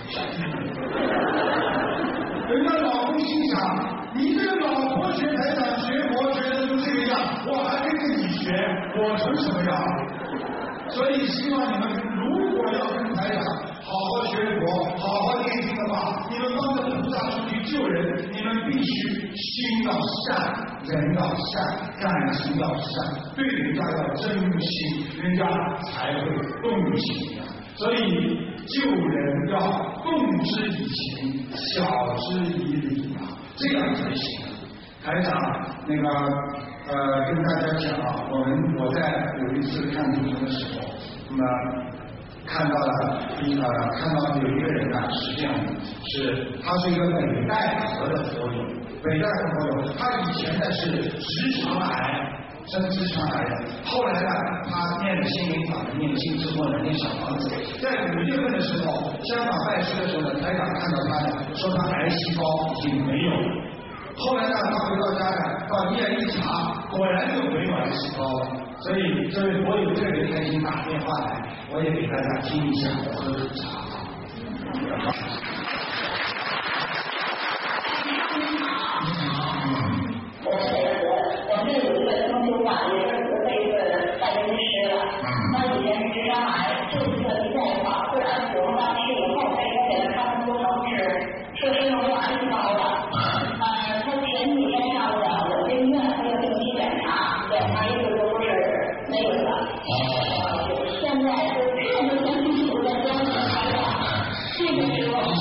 人家老公心想，你这个老婆学台长学佛学的都这个样，我还没跟你学，我成什么样？所以希望你们如果要跟台长好好学佛好好念经的话，你们帮着菩萨出去救人，你们必须心要善，人要善，感情要善，对人家要真心，人家才会动心。所以救人要动之以情，晓之以理啊，这样才行。台长那个呃跟大家讲啊，我们我在有一次看图腾的时候，那么看到了一呃看到有一个人啊是这样的，是他是一个北戴河的佛友，北戴河佛友，他以前呢是直肠癌。生直肠癌的，后来呢，他念了心灵法门，念经之后呢，念小房子，在五月份的时候，香港拜师的时候呢，台长看到他呢，说他癌细胞已经没有了。后来呢，他回到家呢，到医院一查，果然就没有癌细胞了。所以这位佛友这个人开心打电话来，我也给大家听一下，我喝口茶。 我是我是有一个同学吧，也是我这个大医师了。他以前是直肠癌，就是个一代法，后来我们当时以后才给了他们做成是说是用癌细胞的。呃，他前几天上午我这医院还要定期检查，检查一直都不是那个的。现在就这么年轻就在家里孩子，这个时候。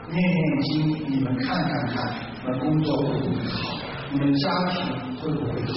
你们家庭会不会好？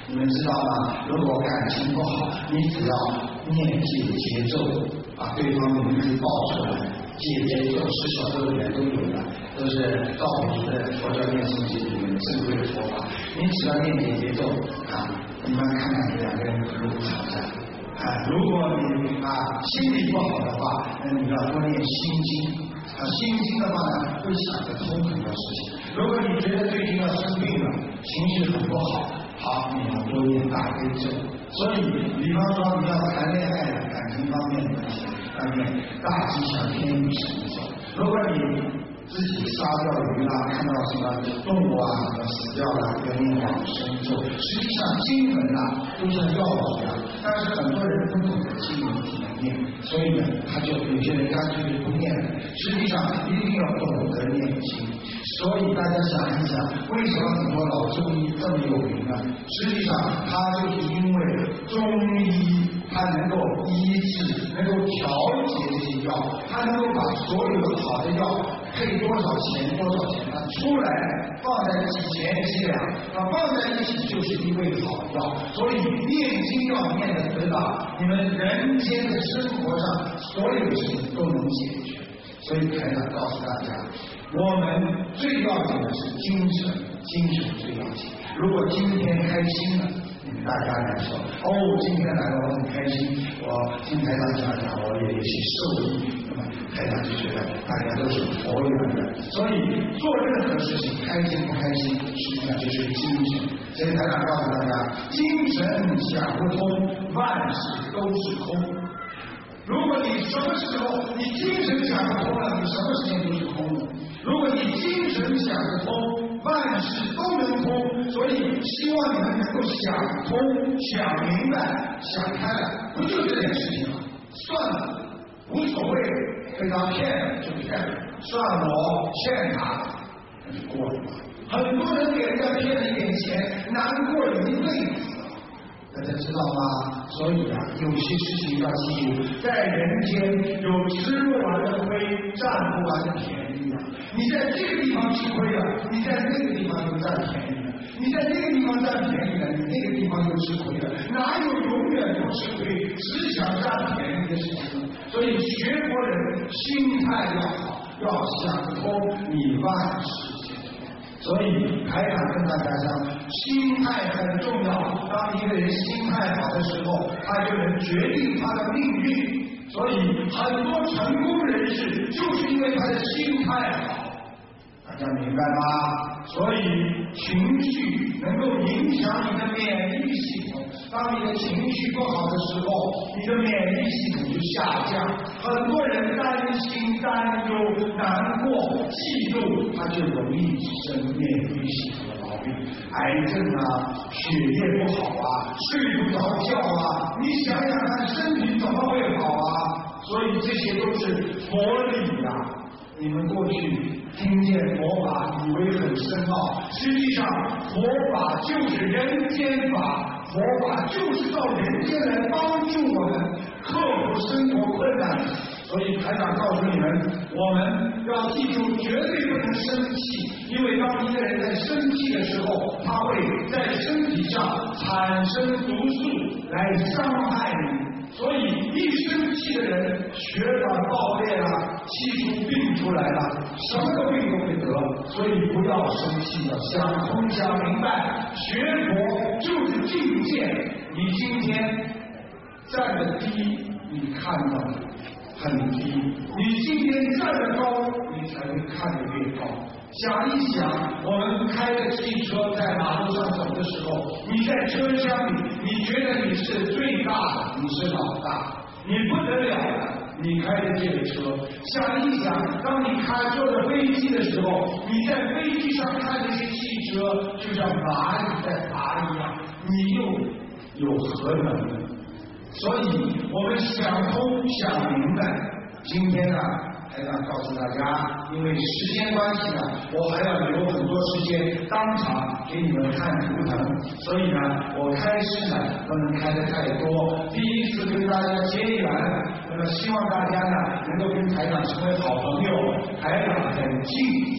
你们知道吗？如果感情不好，你只要念解节奏，把对方的名字报出来，解节奏是小咒里面都有的，都是赵朴初的佛教念诵经里面正规的说法。你只要念解节奏啊，你们看看两个人如何吵架啊。如果你啊心里不好的话，那你要多念心经。啊，心经的话呢，会想得通很多事情。如果你觉得最近要生病了，情绪很不好，好，你要多念大悲咒。所以，比方说你要谈恋爱的感情方面的东西，要念大吉祥天女神咒。如果你自己杀掉鱼啦，看到什么动物啊什么死掉了，要念往生咒。实际上经文啊都像药一样，但是很多人不懂得经文怎么念，所以呢，他就有些人干脆就不念了。实际上一定要懂得念经。所以大家想一想，为什么很多老中医这么有名呢？实际上他就是因为中医它能够医治，能够调节这些药，它能够把所有的好的药配多少钱多少钱，它出来放在几钱几两，它放在一起就是一味好药。所以念经要念得得到，你们人间的生活上所有事情都能解决。所以台长告诉大家，我们最要紧的是精神，精神最要紧。如果今天开心了，大家来说，哦，今天来了我很开心，我听台长讲讲，我也有些受益。那么台长就觉得大家都是佛缘的，所以做任何事情开心不开心，实际上就是精神。所以台长告诉大家，精神想不通，万事都是空。如果你什么时候你精神想不通了，你什么事情都是空的。如果你精神想得通，万事都能通。所以希望你们能够想通、想明白、想开了，不就这点事情吗？算了，无所谓，被他骗了就骗了，算我欠他，那就过了吧。很多人给人家骗了一点钱，难过了一辈子。大家知道吗？所以啊，有些事情要记住，在人间有吃不完的亏，占不完的便宜啊！你在这个地方吃亏了，你在那个地方又占便宜了；你在那个地方占便宜了，你那个地方又吃亏了。哪有永远不吃亏，只想占便宜的事情呢？所以学佛人心态要好，要想通，你万事。所以台长跟大家讲，心态很重要。当一个人心态好的时候，他就能决定他的命运。所以很多成功人士就是因为他的心态好，大家明白吗？所以情绪能够影响你的免疫系统。当你的情绪不好的时候，你的免疫系统就下降。很多人担心、担忧、难过、嫉妒，他就容易生免疫系统的毛病，癌症啊，血液不好啊，睡不着觉啊。你想想看，身体怎么会好啊？所以这些都是佛理呀、啊。你们过去听见佛法以为很深奥，实际上佛法就是人间法，佛法就是到人间来帮助我们克服生活困难。所以台长告诉你们，我们要记住，绝对不能生气，因为当一个人在生气的时候，他会在身体上产生毒素来伤害你。所以一生气的人，血管爆裂了，气出病出来了，什么个病都会得。所以不要生气，要想通想明白，学佛就是境界。你今天站得低，你看到很低；你今天站得高，你才会看得越高。想一想，我们开着汽车在马路上走的时候，你在车厢里，你觉得你是最大的，你是老大，你不得了了，你开着这个车。想一想，当你开坐着飞机的时候，你在飞机上看这些汽车，就像蚂蚁在爬一样，你又有何能？所以我们想通想明白。今天呢，台长告诉大家，因为时间关系呢，我还要留很多时间当场给你们看图腾，所以呢，我开示呢不能开得太多。第一次跟大家结缘，那么希望大家呢能够跟台长成为好朋友。台长很近，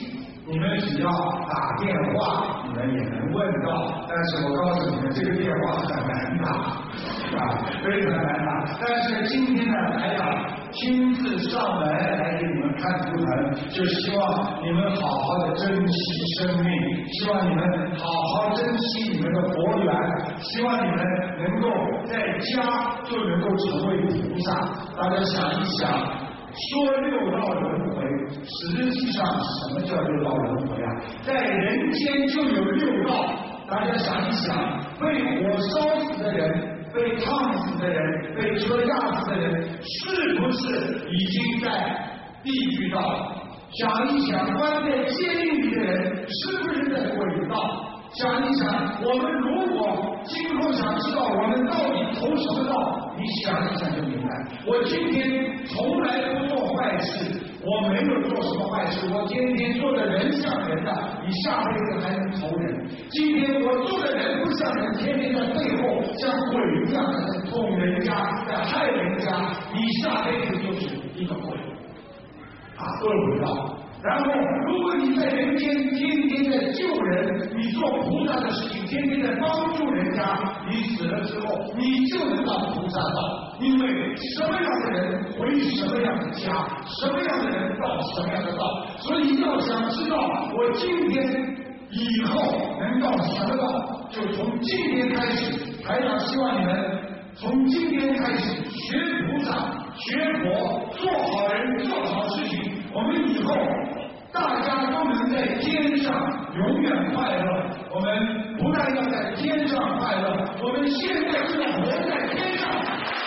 你们只要打电话，你们也能问到。但是我告诉你们，这个电话很难打，啊，非常难打。但是今天呢，台长亲自上门来给你们看图腾，就希望你们好好的珍惜生命，希望你们好好珍惜你们的佛缘，希望你们能够在家就能够成为菩萨。大家想一想。说六道轮回，实际上什么叫六道轮回啊？在人间就有六道，大家想一想，被火烧死的人，被烫死的人，被车压死的人，是不是已经在地狱道？想一想，关在监狱里的人，是不是在鬼道？想一想，我们如果今后想知道我们到底投什么道，你想一想就明白。我今天从来不做坏事，我没有做什么坏事，我天天做的人像人的，你下辈子还能投人。今天我做的人不像人，天天在背后像鬼一样在捅人家，在害人家，你下辈子就是一个鬼啊，恶鬼道。然后，如果你在人间天天在救人，你做菩萨的事情，天天在帮助人家，你死了之后，你就能到菩萨道。因为什么样的人回什么样的家，什么样的人到什么样的道。所以要想知道我今天以后能到什么道，就从今天开始。台长希望你们从今天开始学菩萨、学佛，做好人，做好事情。我们以后大家都能在天上永远快乐。我们不但要在天上快乐，我们现在就要活在天上。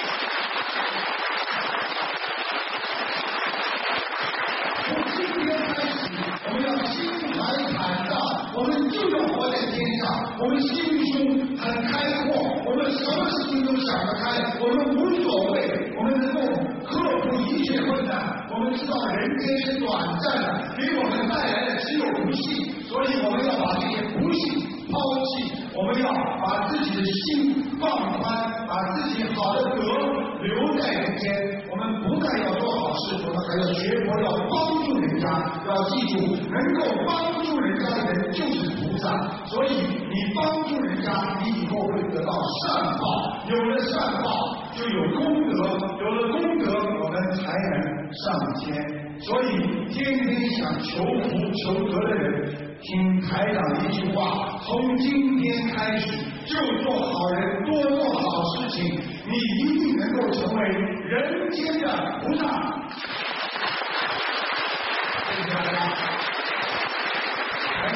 从今天开始，我们要心怀坦荡，我们就要活在天上。我们心胸很开阔，我们什么事情都想得开，我们无所谓，我们能够克服一切困难。我们知道人间是短暂的，给我们带来的只有不幸，所以我们要把这些不幸抛弃，我们要把自己的心放宽，把自己好的德留在人间。我们不但要做好事，我们还要学佛，要帮助人家。要记住，能够帮助人家的人就是菩萨。所以你帮助人家，你以后会得到善报，有了善报就有功德，有了功德我们才能上天。所以天天想求福求德的人，听台长一句话，从今天开始就做好人，多做好事情，